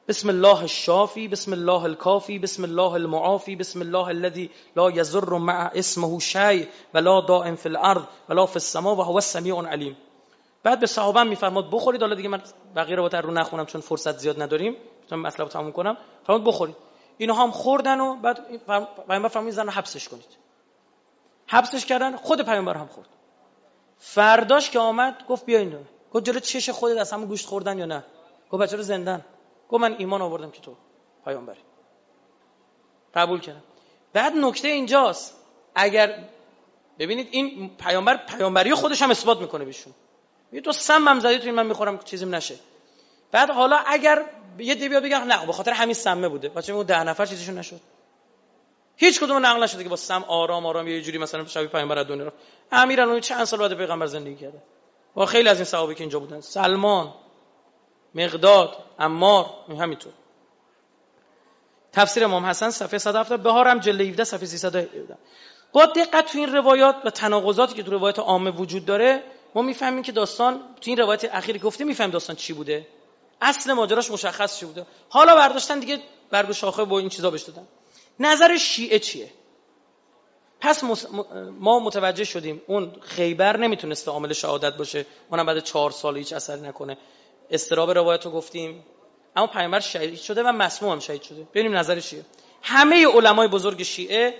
[SPEAKER 2] بسم الله الشافی، بسم الله الکافی، بسم الله المعافی، بسم الله الذی لا یضر مع اسمه شیء ولا دائم فی الارض ولا فی السماء و هو السمیع العلیم. بعد به صحابه میفرماد بخورید. حالا دیگه من بقیه رو رو نخونم چون فرصت زیاد نداریم، میتونم مطلب تموم کنم. فرمود بخورید. اینها هم خوردن و بعد پیامبر فرمود زن رو حبسش کنید. حبسش کردن، خود پیامبر هم خورد. فرداش که آمد گفت بیا اینجا. گفت جلو چش خودت از همون گوشت خوردن یا نه؟ گفت بچه‌ها زندان. گفت من ایمان آوردم که تو پیامبری. قبول کردم. بعد نکته اینجاست، اگر ببینید این پیامبر پیامبری خودش هم اثبات میکنه بهشون. میگه تو سمم زدی تو این من میخورم چیزیم نشه. بعد حالا اگر یه دیبیا بگن نه به خاطر همین سمه بوده، بچه‌ها اون ده نفر چیزیشون نشد. هیچ کدوم نقل نشده که با سم آرام آرام یه جوری مثلا شبیه پیامبر از دنیا رفت. امیرالمومنین چند سال بعد پیغمبر زندگی کرده. با خیلی از این صحابه که اینجا بودن، سلمان، مقداد، عمار، همینطور. تفسیر امام حسن صفحه صد و هفتاد، بهارم جلد هفده صفحه سیصد و هفده. با دقت تو این روایات و تناقضاتی که تو روایات عامه وجود داره، ما میفهمیم که داستان تو این روایت اخیری گفته میفهمیم داستان چی بوده. اصل ماجراش مشخص چی بوده. حالا برداشتن دیگه برگ و شاخه با این چیزا بهش دادن. نظر شیعه چیه؟ پس ما متوجه شدیم اون خیبر نمیتونست عامل شهادت باشه، اونم بعد چهار سال هیچ اثری نکنه. استراب روایتو گفتیم، اما پیامبر شهید شده و مسموم هم شهید شده. ببینیم نظر چیه. همه علمای بزرگ شیعه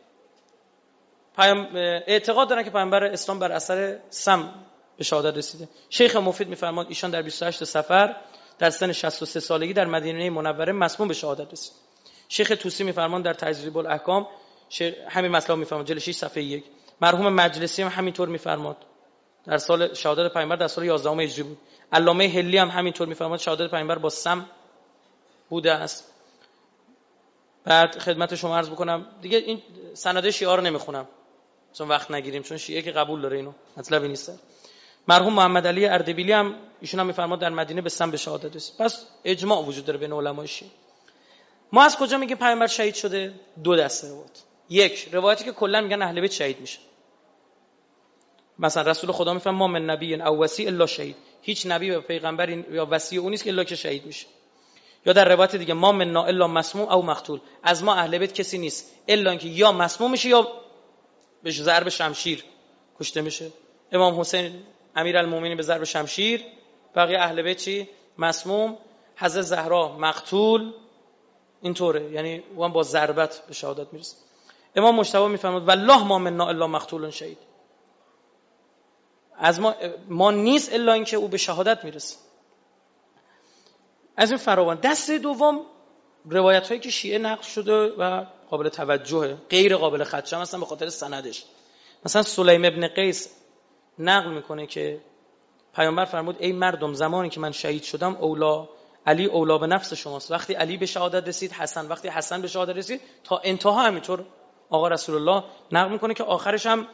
[SPEAKER 2] پیام اعتقاد دارن که پیامبر اسلام بر اثر سم به شهادت رسیده. شیخ مفید میفرماد ایشان در بیست و هشت صفر در سن شصت و سه سالگی در مدینه منوره مسموم به شهادت رسید. شیخ طوسی میفرمان در تجریب الاحکام همین مطلب میفرماد جلد شش صفحه یک. مرحوم مجلسی هم همینطور میفرماد در سال شهادت پیامبر در سال یازدهم هجری بود. علامه هلی هم همینطور میفرماد شهادت پیامبر با سم بوده است. بعد خدمت شما عرض بکنم دیگه این سند شیعه رو نمیخونم چون وقت نگیریم، چون شیعه که قبول داره اینو، مطلبی نیست. مرحوم محمد علی اردبیلی هم ایشون هم میفرماد در مدینه به سم به شهادت رسید. پس اجماع وجود داره بین علمای شیعه. ما از کجا میگیم پیامبر شهید شده؟ دو دسته روایت. یک، روایتی که کلا میگن اهل بیت شهید میشه. مثلا رسول خدا میفرماد ما من نبی او وصی الا شهید. هیچ نبی و پیغمبری یا وصی او نیست که الا که شهید میشه. یا در روایت دیگه ما من نا الا مسموم او مقتول. از ما اهل بیت کسی نیست الا اینکه یا مسموم میشه یا به ضرب شمشیر کشته میشه. امام حسین امیرالمومنین به ضرب شمشیر، بقیه اهل بیت چی؟ مسموم. حضرت زهرا مقتول. اینطوره، یعنی اون با ضربت به شهادت میرسه. امام مجتبی میفرماد والله ما منا الا مقتول شهید. از ما ما نیست الا اینکه او به شهادت میرسه. از این فراوان. دسته دوم روایت هایی که شیعه نقل شده و قابل توجهه، غیر قابل خدشه مثلا به خاطر سندش. مثلا سلیم ابن قیس نقل میکنه که پیامبر فرمود ای مردم زمانی که من شهید شدم اولا علی اولا به نفس شماست. وقتی علی به شهادت رسید حسن، وقتی حسن به شهادت رسید، تا انتها همینطور آقا رسول الله نقل میکنه که آخرش هم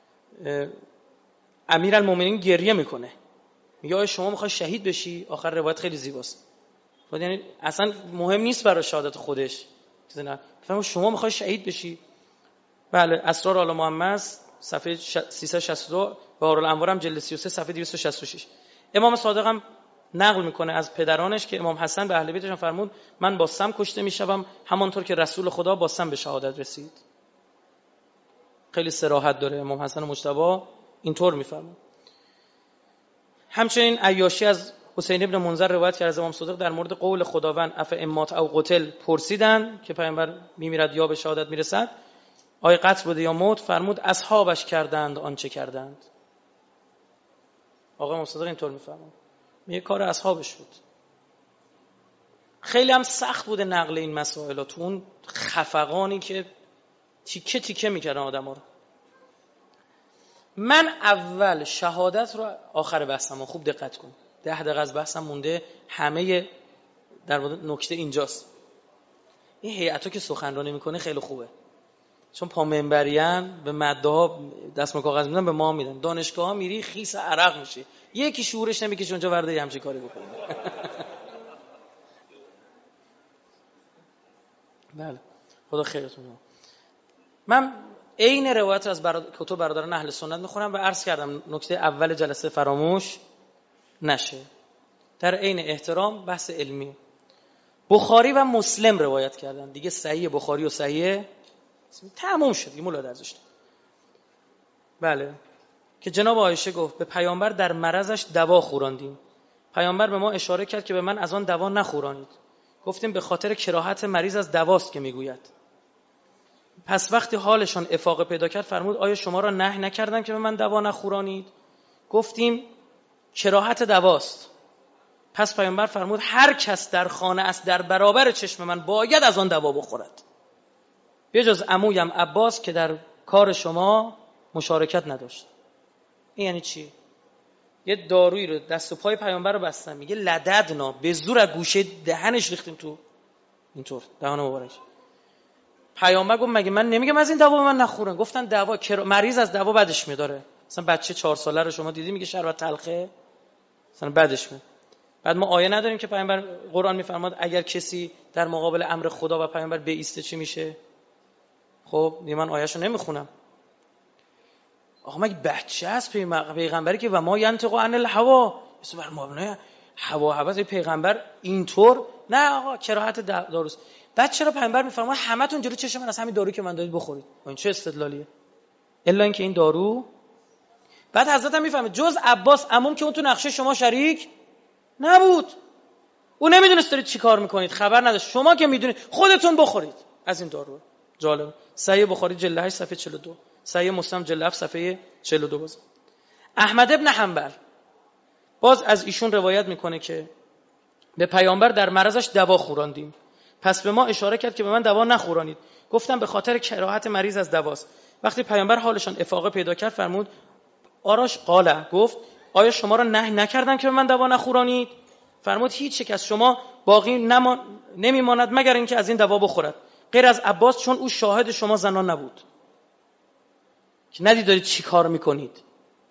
[SPEAKER 2] امیرالمومنین گریه میکنه، میگه آیا شما میخوای شهید بشی؟ آخر روایت خیلی زیباست. یعنی اصلا مهم نیست برای شهادت خودش، نه فهمو شما میخوای شهید بشی. بله، اسرار آل محمد صفحه سیصد و شصت و دو، بهار الانوار هم جلد سی و سه صفحه دویست و شصت و شش. امام صادق هم نقل میکنه از پدرانش که امام حسن به اهل بیتش فرمود من با سم کشته میشم همانطور که رسول خدا با سم به شهادت رسید. خیلی صراحت داره امام حسن مجتبی اینطور میفرماد. همچنین عیاشی از حسین ابن منذر روایت کرد از امام صادق در مورد قول خداوند اف امات او قتل پرسیدن که پیامبر میمیرد یا به شهادت میرسد، آیا قتل بوده یا موت؟ فرمود اصحابش کردند آنچه کردند. آقا امام صادق اینطور میفرماد، میگه کار اصحابش بود. خیلی هم سخت بوده نقل این مسائل تو اون خفقانی که تیکه تیکه میکردن آدما رو. من اول شهادت رو آخر بحثم، خوب دقت کن، ده دقیقه از بحثم مونده، همه در مورد نکته اینجاست. این هیئتا که سخنرانی میکنه خیلی خوبه، چون پا منبریان به ماده ها دستمال کاغذ میدن، به ما میدن. دانشگاه ها میری خیس عرق میشه، یکی شعورش نمیکشه اونجا ورده همچین کاری بکنه. بله، خدا خیرتون بده. من عین روایت از براد... کتب برادران اهل سنت میخونم و عرض کردم نکته اول جلسه فراموش نشه، در عین احترام بحث علمی. بخاری و مسلم روایت کردن دیگه، صحیح بخاری و صحیح تموم شد دیگه، مولا درزش. بله که جناب عایشه گفت به پیامبر در مرضش دوا خوراندیم. پیامبر به ما اشاره کرد که به من از آن دوا نخورانید. گفتیم به خاطر کراهت مریض از دواست که میگوید. پس وقتی حالشان افاقه پیدا کرد فرمود آیا شما را نهی نکردم که به من دوا نخورانید؟ گفتیم کراهت دواست. پس پیامبر فرمود هر کس در خانه است در برابر چشم من باید از آن دوا بخورد، به جز عمویم عباس که در کار شما مشارکت نداشت. این یعنی چی؟ یه دارویی رو دست و پای پیامبر رو بستن، میگه لددنا، به زور از گوشه دهنش ریختیم تو اینطور دهان مبارک. پیامبر گفت مگه من نمیگم از این دوا به من نخورن؟ گفتن دوا کرا... مریض از دوا بدش میاد. مثلا بچه چهار ساله رو شما دیدی میگه شربت تلخه، مثلا بدش میاد. بعد ما آیه نداریم که پیامبر قرآن میفرماد اگر کسی در مقابل امر خدا و پیامبر بایسته چی میشه؟ خب من آیه‌شو نمیخونم. آقا مگه بچه است پیغمبری که و ما ینطق عن الهوا، مثلا بر مبنای هوا هوس پیغمبر اینطور نه آقا کراهت داروست. بعد چرا پیغمبر میفرماد همتون جلو چشم من از همین دارو که من دادید بخورید؟ این چه استدلالیه؟ الا اینکه این دارو. بعد حضرت هم میفهمه جز عباس عموم که اون تو نقشه شما شریک نبود، او نمیدونست دارید چی کار میکنید، خبر نداشت. شما که میدونید خودتون بخورید از این دارو. جالب. صحیح بخاری جلد هشت صفحه چهل و دو، صحیح مسلم جلد هفت صفحه چهل و دو. باز احمد ابن حنبل باز از ایشون روایت میکنه که به پیامبر در مرضش دوا خوراندیم، پس به ما اشاره کرد که به من دوا نخورانید. گفتم به خاطر کراهت مریض از دواست. وقتی پیامبر حالشان افاقه پیدا کرد فرمود آراش قاله، گفت آیا شما را نهی نکردم که به من دوا نخورانید؟ فرمود هیچ یک از شما باقی نما... نمیماند مگر اینکه از این دوا بخورد غیر از عباس، چون او شاهد شما زنان نبود که ندید دارید چی کار میکنید.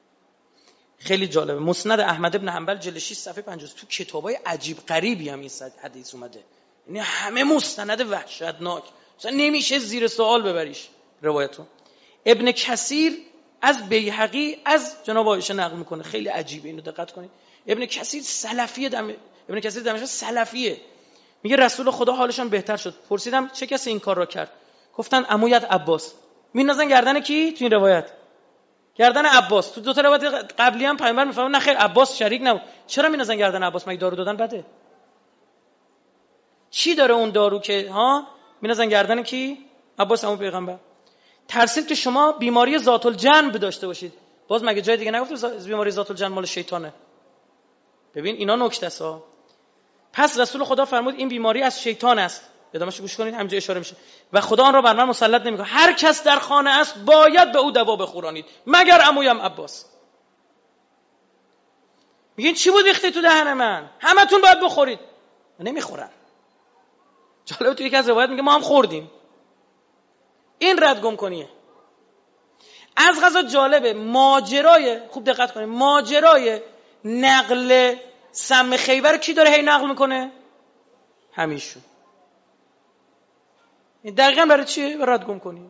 [SPEAKER 2] خیلی جالبه. مسند احمد ابن حنبل جلد شش صفحه پنجاه. تو کتابای عجیب غریبی هم این حدیث اومده، یعنی همه مستند وحشتناک، مثلا نمیشه زیر سوال ببریش روایتو. ابن کثیر از بیهقی از جناب عایشه نقل میکنه، خیلی عجیبه، اینو دقت کنید. ابن کثیر سلفیه، دم... ابن کثیر دمشق سلفیه. میگه رسول خدا حالشان بهتر شد. پرسیدم چه کسی این کار را کرد؟ گفتن عمویت عباس. میندازن گردن کی تو این روایت؟ گردن عباس. تو دو تا روایت قبلی هم پیامبر میفهمن نه خیر عباس شریک نبود. چرا میندازن گردن عباس؟ مگه دارو دادن بده؟ چی داره اون دارو که ها میندازن گردن کی؟ عباس عمو پیغمبر. ترسید که شما بیماری ذات الجنب داشته باشید. باز مگه جای دیگه نگفت بیماری ذات الجنب مال شیطانه؟ ببین اینا نکته است. پس رسول خدا فرمود این بیماری از شیطان است. ادامهش گوش کنید، همینجا اشاره میشه. و خدا آن را بر من مسلط نمیکنه. هر کس در خانه است باید به او دوا بخورانید مگر عمویم عباس. میگین چی بود ریختی تو دهن من؟ همتون باید بخورید. نمیخورن. جالب تو یکی از روایت میگه ما هم خوردیم. این رد گم کنیه. از قضا جالبه ماجرای، خوب دقت کنید، ماجرای نقل سم خیبر کی داره هی نقل میکنه؟ همیشون. دقیقاً برای چیه؟ رد گم کنی.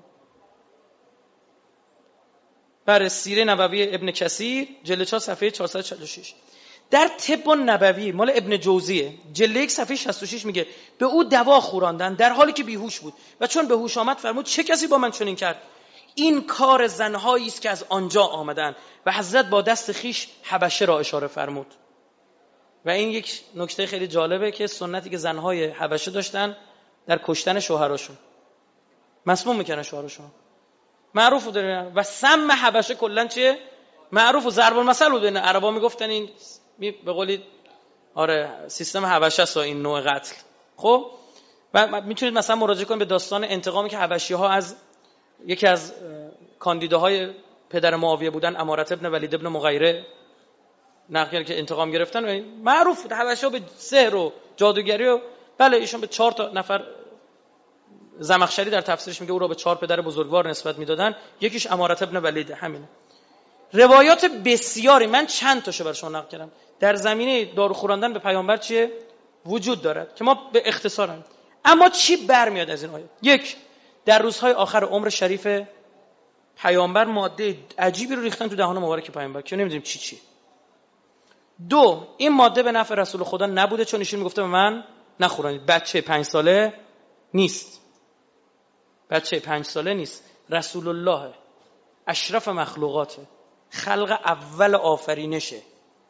[SPEAKER 2] برای سیره نبوی ابن کثیر جلد چهار صفحه چهارصد و چهل و شش. در طب النبوی مال ابن جوزیه جلد یک صفحه شصت و شش میگه به او دوا خوراندن در حالی که بیهوش بود و چون به هوش آمد فرمود چه کسی با من چنین کرد؟ این کار زنهایی است که از آنجا آمدن. و حضرت با دست خیش حبشه را اشاره فرمود. و این یک نکته خیلی جالبه که سنتی که زنهای حبشه داشتن در کشتن شوهراشون، مسموم میکنن شوهراشون، معروف بود. و سم حبشه کلا چیه؟ معروف و ضرب المثل بود. بین عربا میگفتن این می به قولی آره سیستم حبشه است این نوع قتل. خب و میتونید مثلا مراجعه کنید به داستان انتقامی که حبشی‌ها از یکی از کاندیداهای پدر معاویه بودن، امارت ابن ولید ابن مغیره، نقل که انتقام گرفتن. معروف بود حبشی‌ها به سحر و جادوگری و بله ایشون به چهار تا نفر، زمخشری در تفسیرش میگه او را به چهار پدر بزرگوار نسبت میدادن، یکیش امارت ابن ولید. همینه. روایات بسیاری، من چند تاشو برای شما نقل کردم، در زمینه دارو خوراندن به پیامبر چیه وجود دارد که ما به اختصار هم. اما چی برمیاد از این آیه؟ یک، در روزهای آخر عمر شریف پیامبر ماده عجیبی رو ریختن تو دهان مبارک پیامبر که نمیدونیم چی چی. دو، این ماده به نفع رسول خدا نبوده چون ایشون میگفته به من نخورانید. بچه پنج ساله نیست، بچه پنج ساله نیست، رسول الله اشرف مخلوقاته، خلق اول آفرینشه.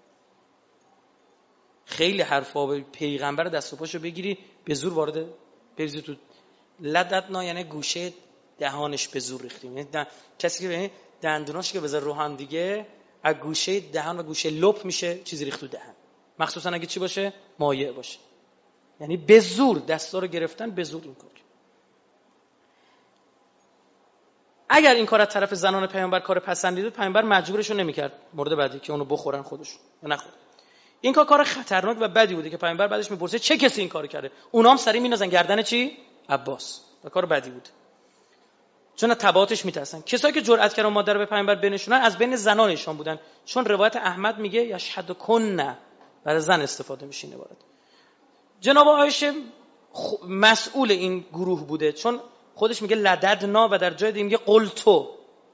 [SPEAKER 2] خیلی حرفا به پیغمبر دست و پاشو بگیری به زور وارد بریزی تو لدتنا، یعنی گوشه دهانش به زور ریختیم. یعنی کسی که ببینید دندوناش که بذاره رو هم دیگه از گوشه دهان و گوشه لپ میشه چیزی ریخت تو دهن، مخصوصا اگه چی باشه مایع باشه. یعنی به زور دستا رو گرفتن، به زور این کار. اگر این کار از طرف زنان پیامبر کار پسندیده، پیامبر مجبورشون نمیکرد مورد بعدی که اونو بخورن خودشون یا نخورن. این کار کار خطرناک و بدی بوده که پیامبر بعدش میپرسه چه کسی این کارو کرده، اونا هم سری مینازن گردن چی؟ عباس. و کار بدی بود، چون تبعاتش میترسن. کسایی که جرأت کردن مادر رو به پیامبر بنشونن از بین زنان ایشان بودن، چون روایت احمد میگه یشهد کن، برای زن استفاده میشه این عبارت. جناب عایشه مسئول این گروه بوده، چون خودش میگه لددنا و در جای دیگه میگه قلتو،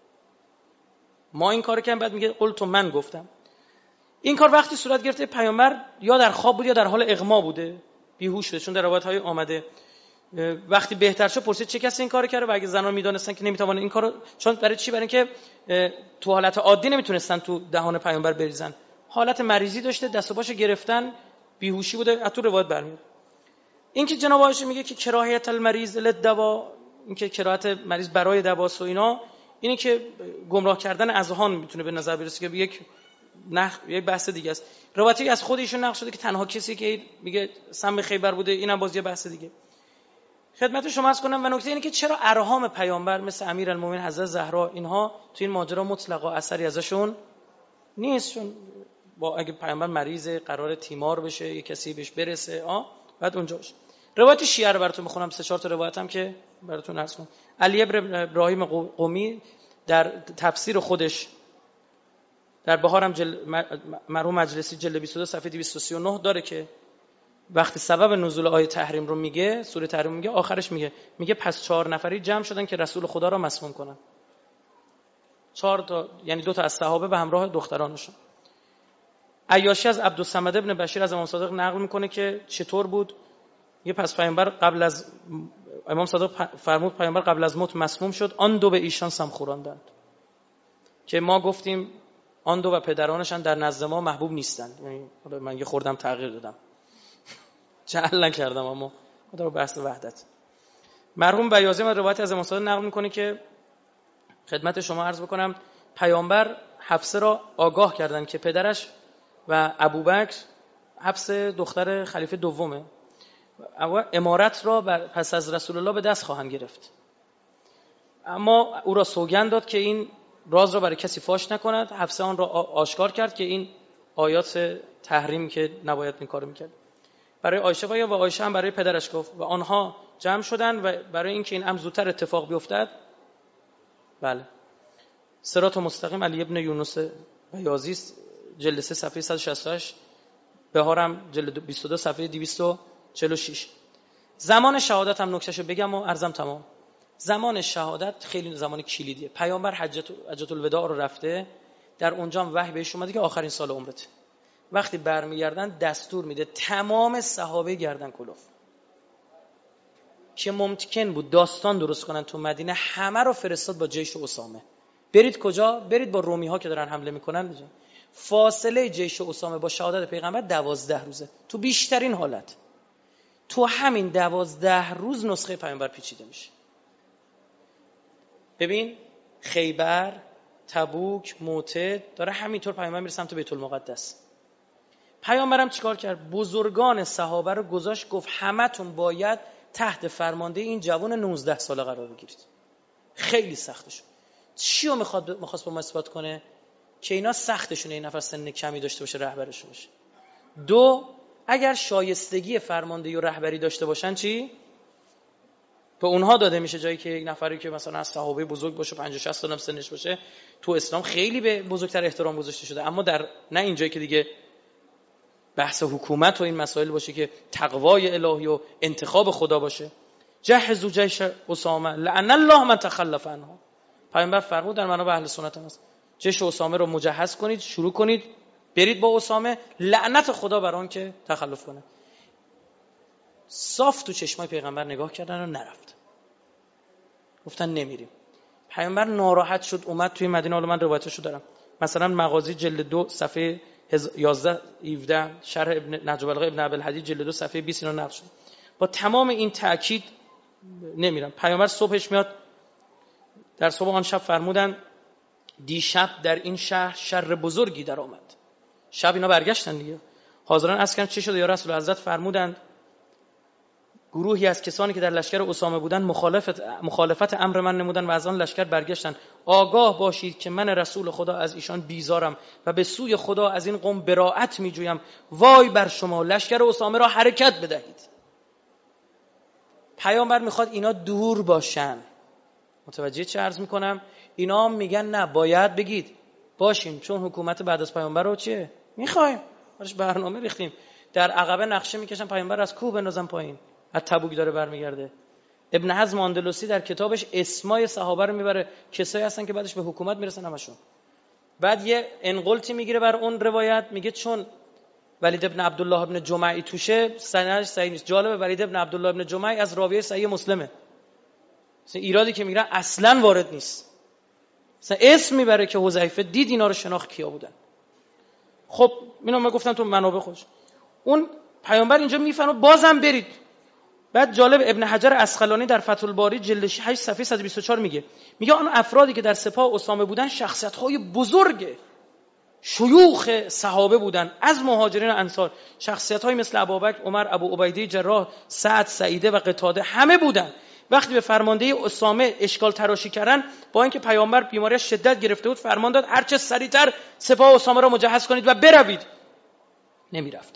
[SPEAKER 2] ما این کارو کردیم، بعد میگه قلتو، من گفتم. این کار وقتی صورت گرفته پیامبر یا در خواب بود یا در حال اغما بوده، بیهوش شده، چون در روایت‌های آمده وقتی بهتر شد پرسید چه کسی این کارو کرده، و اگه زنا میدونستان که نمیتوانن این کارو، چون برای چی؟ برای اینکه تو حالت عادی نمیتونستن تو دهان پیامبر بریزن، حالت مریضی داشته، دست و پاشو گرفتن، بیهوشی بوده، از تو روایت برمیاد. این که جناب عایشه میگه که کراهیت المریض للدوا، این که کراهت مریض برای دواست و اینا، اینی که گمراه کردن اذهان میتونه به نظر برسه که یک نخ یک بحث دیگه است. روایتی از خود ایشون نقل شده که تنها کسی که میگه سم خیبر بوده، اینم باز یه بحث دیگه. خدمت شما عرض کنم و نکته اینه که چرا ارحام پیامبر مثل امیرالمومنین حضرت زهرا اینها تو این ماجرا مطلقا اثری ازشون نیست، چون با اگه پیامبر مریض قرار تیمار بشه، یه کسی بهش برسه آ بعد اونجا باشه. روایت شیعه رو براتون میخونم، سه چهار تا روایتم که براتون عرض کنم. علی ابن ابراهیم قمی در تفسیر خودش در بهارم جل... مرحوم مجلسی جلد بیست و دو صفحه دویست و سی و نه داره که وقتی سبب نزول آیه تحریم رو میگه، سوره تحریم میگه، آخرش میگه میگه پس چهار نفری جمع شدن که رسول خدا را مسموم کنن. چهار تا، یعنی دو تا از صحابه به همراه دخترانشون. عیاشی از عبدالصمد ابن بشیر از امام صادق نقل میکنه که چطور بود. یه پس پیامبر قبل از امام صادق فرمود پیامبر قبل از موت مسموم شد، آن دو به ایشان سم خوراندند، که ما گفتیم آن دو و پدرانشان در نزد ما محبوب نیستند. یعنی من یه خوردم تغییر دادم، جعل نکردم، اما در بحث وحدت. مرحوم بیاضی از روایت از امام صادق نقل میکنه که خدمت شما عرض بکنم پیامبر حفصه را آگاه کردند که پدرش و ابوبکر حفص دختر خلیفه دومه، امارت را پس از رسول الله به دست خواهند گرفت، اما او را سوگند داد که این راز را برای کسی فاش نکند. حفصه آن را آشکار کرد که این آیات تحریم که نباید این کارو میکرد برای عایشه و و عایشه هم برای پدرش گفت و آنها جمع شدن و برای اینکه این امر زودتر اتفاق بیفتد، بله، صراط مستقیم علی ابن یونس بیاضی جلد سه صفحه صد و شصت و هشت، بهارم جلد بیست و دو صفحه دویست و چهل و شش. زمان شهادت هم نکتهشو بگم و عرضم تمام. زمان شهادت خیلی زمان کلیدیه. پیامبر حجت حجت الوداع رو رفته، در اونجا هم وحی بهش اومده که آخرین سال عمرته. وقتی برمیگردن دستور میده تمام صحابه گردن کلوف که ممکن بود داستان درست کنن تو مدینه، همه رو فرستاد با جیش اسامه. برید کجا؟ برید با رومی ها که دارن حمله میکنن بجن. فاصله جیش اسامه با شهادت پیغمبر دوازده روزه. تو بیشترین حالت تو همین دوازده روز نسخه پیامبر پیچیده میشه. ببین خیبر، تبوک، موته داره همینطور پیامبر میره سمت بیت المقدس. پیامبرم چیکار کرد؟ بزرگان صحابه رو گذاشت، گفت همتون باید تحت فرمانده این جوان نوزده ساله قرار بگیرید. خیلی سخته شد. چی رو میخواد میخواست با ما اثبات کنه؟ که اینا سختشونه این نفر سن کمی داشته باشه رهبرشون باشه. دو، اگر شایستگی فرماندهی و رهبری داشته باشن چی؟ به اونها داده میشه، جایی که یک نفری که مثلا از صحابه بزرگ باشه پنجاه شصت سال هم سنش باشه، تو اسلام خیلی به بزرگتر احترام گذاشته شده. اما در نه این جایی که دیگه بحث حکومت و این مسائل باشه که تقوای الهی و انتخاب خدا باشه. جهزوا جیش اسامه لعن الله من تخلف عنها. پیامبر فرمود در منابع اهل سنت هست، جیش اسامه رو مجهز کنید، شروع کنید، برید با اسامه، لعنت خدا بر آن که تخلف کنه. صاف تو چشمای پیغمبر نگاه کردن و نرفتن، گفتن نمیریم. پیامبر ناراحت شد اومد توی مدینه. حالا من روایتشو دارم، مثلا مغازی جلد دو صفحه یازده هفده، شرح ابن نجم البلاغه ابن ابی الحدید جلد دو صفحه بیست اینا نقل شد. با تمام این تاکید نمیرم. پیامبر صبحش میاد، در صبح آن شب فرمودن دیشب در این شهر شر بزرگی در آمد. شب اینا برگشتن دیگه، حاضران عرض کردن چه شده یا رسول الله؟ حضرت فرمودند گروهی از کسانی که در لشکر اسامه بودند مخالفت مخالفت امر من نمودند و از آن لشکر برگشتند. آگاه باشید که من رسول خدا از ایشان بیزارم و به سوی خدا از این قوم براءت میجویم. وای بر شما، لشکر اسامه را حرکت بدهید. پیامبر میخواد اینا دور باشن. متوجه چه عرض میکنم؟ اینا میگن نه باید بگید باشیم، چون حکومت بعد از پیامبر رو چیه میخوایم، براش برنامه ریختیم. در عقبه نقشه میکشن پیامبر از کوه بندازن پایین. از تبوک داره برمیگرده. ابن حزم اندلسی در کتابش اسمای صحابه رو میبره، کسایی هستن که بعدش به حکومت میرسن همشون. بعد یه انقلتی میگیره بر اون روایت، میگه چون ولید ابن عبدالله ابن جمعی توشه سندش صحیح نیست. جالبه ولید ابن عبدالله ابن جمعی از راویه صحیح مسلمه، مثلا ایرادی که میگیرن اصلا وارد نیست. مثلا اسم میبره که حذیفه دید اینا رو شناخت کیا بودن. خب اینو من گفتم تو منابع خوش. اون پیامبر اینجا میفهمه بازم برید. بعد جالب ابن حجر عسقلانی در فتح الباری جلد هشت صفحه صد و بیست و چهار میگه میگه آن افرادی که در سپاه اسامه بودن شخصیت‌های بزرگ شیوخ صحابه بودن، از مهاجرین و انصار. شخصیت‌هایی مثل ابوبکر، عمر، ابو عبیده جراح، سعد، سعیده و قتاده همه بودن. وقتی به فرماندهی اسامه اشکال تراشی کردن، با اینکه پیامبر بیماری شدت گرفته بود، فرمان داد هر چه سریعتر سپاه اسامه را مجهز کنید و بروید. نمیرفتن.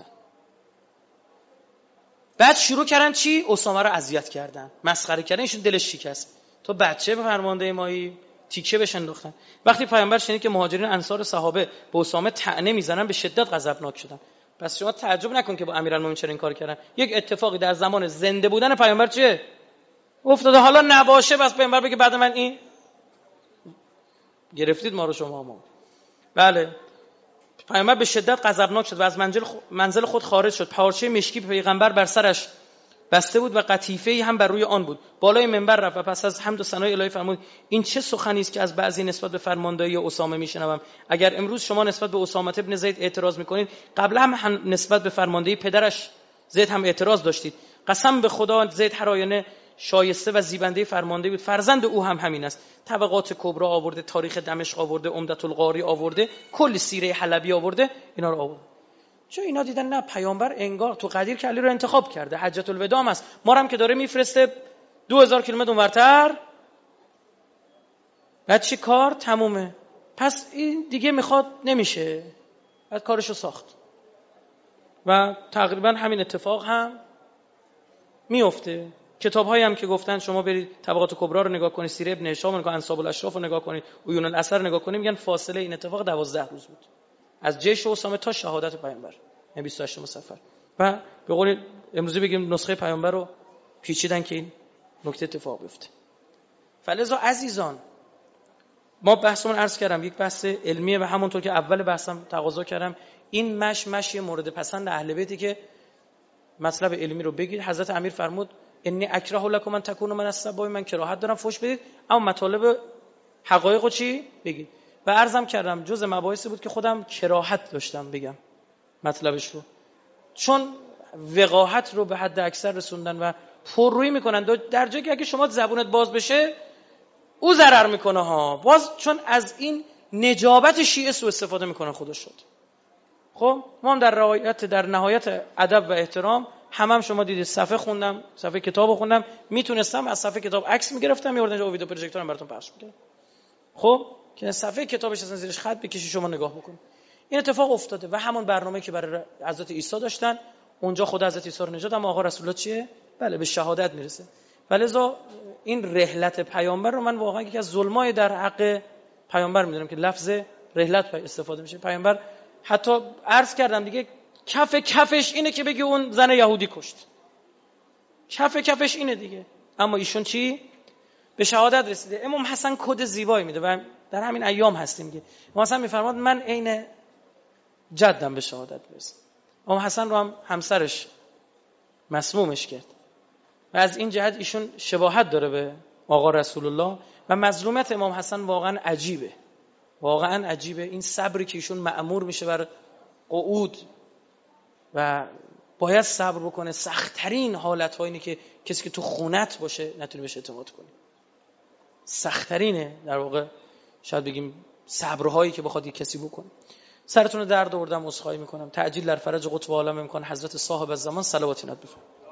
[SPEAKER 2] بعد شروع کردن چی؟ اسامه رو اذیت کردن، مسخره کردن. ایشون دلش شکست. تو بچه به فرمانده مایی تیکه بهش انداختن. وقتی پیامبر شنید که مهاجرین انصار صحابه به اسامه طعنه میزنن، به شدت غضبناک شدن. پس شما تعجب نکن که با امیرالمومنین چرا این کار کردن. یک اتفاقی در زمان زنده بودن پیامبر چیه افتاده، حالا نباشه بس پیامبر بگه بعد من این گرفتید ما رو شما ما. بله، پیامبر به شدت غضبناک شد و از منزل منزل خود خارج شد. پارچه مشکی پیغمبر بر سرش بسته بود و قطیفه‌ای هم بر روی آن بود. بالای منبر رفت و پس از حمد و ثنای الهی فرمود این چه سخنی است که از بعضی نسبت به فرماندهی اسامه میشنوم. اگر امروز شما نسبت به اسامه ابن زید اعتراض میکنید، قبلا هم نسبت به فرماندهی پدرش زید هم اعتراض داشتید. قسم به خدا زید هر آینه شایسته و زیبنده فرمانده بود، فرزند او هم همین است. طبقات کبری آورده، تاریخ دمشق آورده، عمدة القاری آورده، کل سیره حلبی آورده، اینا رو آورده. چون اینا دیدن نه پیامبر انگار تو قدیر که علی رو انتخاب کرده، حجۃ الوداع است، ما هم که داره میفرسته دو هزار کیلومتر اونورتر، بعد چی کار تمومه. پس این دیگه میخواد نمیشه، بعد کارشو ساخت و تقریبا همین اتفاق هم میفته. کتاب‌هایی هم که گفتن شما برید طبقات کبری رو نگاه کنید، سیره ابن هشام رو نگاه، انساب الاشراف رو نگاه کنید، عیون الاثر نگاه کنید، میگن فاصله این اتفاق دوازده روز بود، از جیش اسامه تا شهادت پیامبر، یعنی بیست و هشتم صفر. و به قول امروزی بگیم نسخه پیامبر رو پیچیدن که این نکته اتفاق بیفته. فلذا عزیزان، ما بحثمون عرض کردم یک بحث علمیه و همونطور که اول بحثم تقاضا کردم این مش مشی مورد پسند اهل بیتی که مطلب علمی رو بگید. حضرت امیر فرمود انی اکره لکم ان تکونوا من السبای، من کراهت دارم فوش بدید، اما مطالب حقایقو چی بگید. و عرضم کردم جز مباحثی بود که خودم کراهت داشتم بگم مطلبش رو، چون وقاحت رو به حد اکثر رسوندن و پررویی میکنن، در جایی که اگه شما زبونت باز بشه او ضرر میکنه ها، باز چون از این نجابت شیعه سوء استفاده میکنن خودش شد. خب ما هم در رعایت در نهایت ادب و احترام همم هم شما دیدید صفحه خوندم، صفحه کتابو خوندم، میتونستم از صفحه کتاب عکس میگرفتم میوردم اینجا ویدیو پروژکتورم براتون پخش میکردم. خب که صفحه کتابش اصلا زیرش خط بکشی شما نگاه بکنید. این اتفاق افتاده و همون برنامه‌ای که برای حضرت عیسی داشتن اونجا خود حضرت عیسی رو نجات، اما آقا رسول الله چیه؟ بله به شهادت میرسه. ولذا این رحلت پیامبر رو من واقعا یکی از ظلمای در حق پیامبر میدونم که لفظ رحلت استفاده میشه. پیامبر حتی عرض کردم دیگه کف کفش اینه که بگی اون زن یهودی کشت، کف کفش اینه دیگه، اما ایشون چی؟ به شهادت رسیده. امام حسن کد زیبایی میده و در همین ایام هستیم میگه. امام حسن میفرماد من عین جدم به شهادت برسم. امام حسن رو هم همسرش مسمومش کرد و از این جهت ایشون شباهت داره به آقا رسول الله و مظلومیت امام حسن واقعا عجیبه، واقعا عجیبه. این صبری که ایشون مأمور میشه بر قعود و باید صبر بکنه، سخت‌ترین حالت‌ها اینه که کسی که تو خونت باشه نتونی بهش اعتماد کنی، سخت‌ترینه در واقع، شاید بگیم صبرهایی که بخواد یک کسی بکنه. سرتون رو درد آوردم، عذرخواهی میکنم. تعجیل در فرج قطب عالم امکان حضرت صاحب الزمان صلوات نت بفرمایید.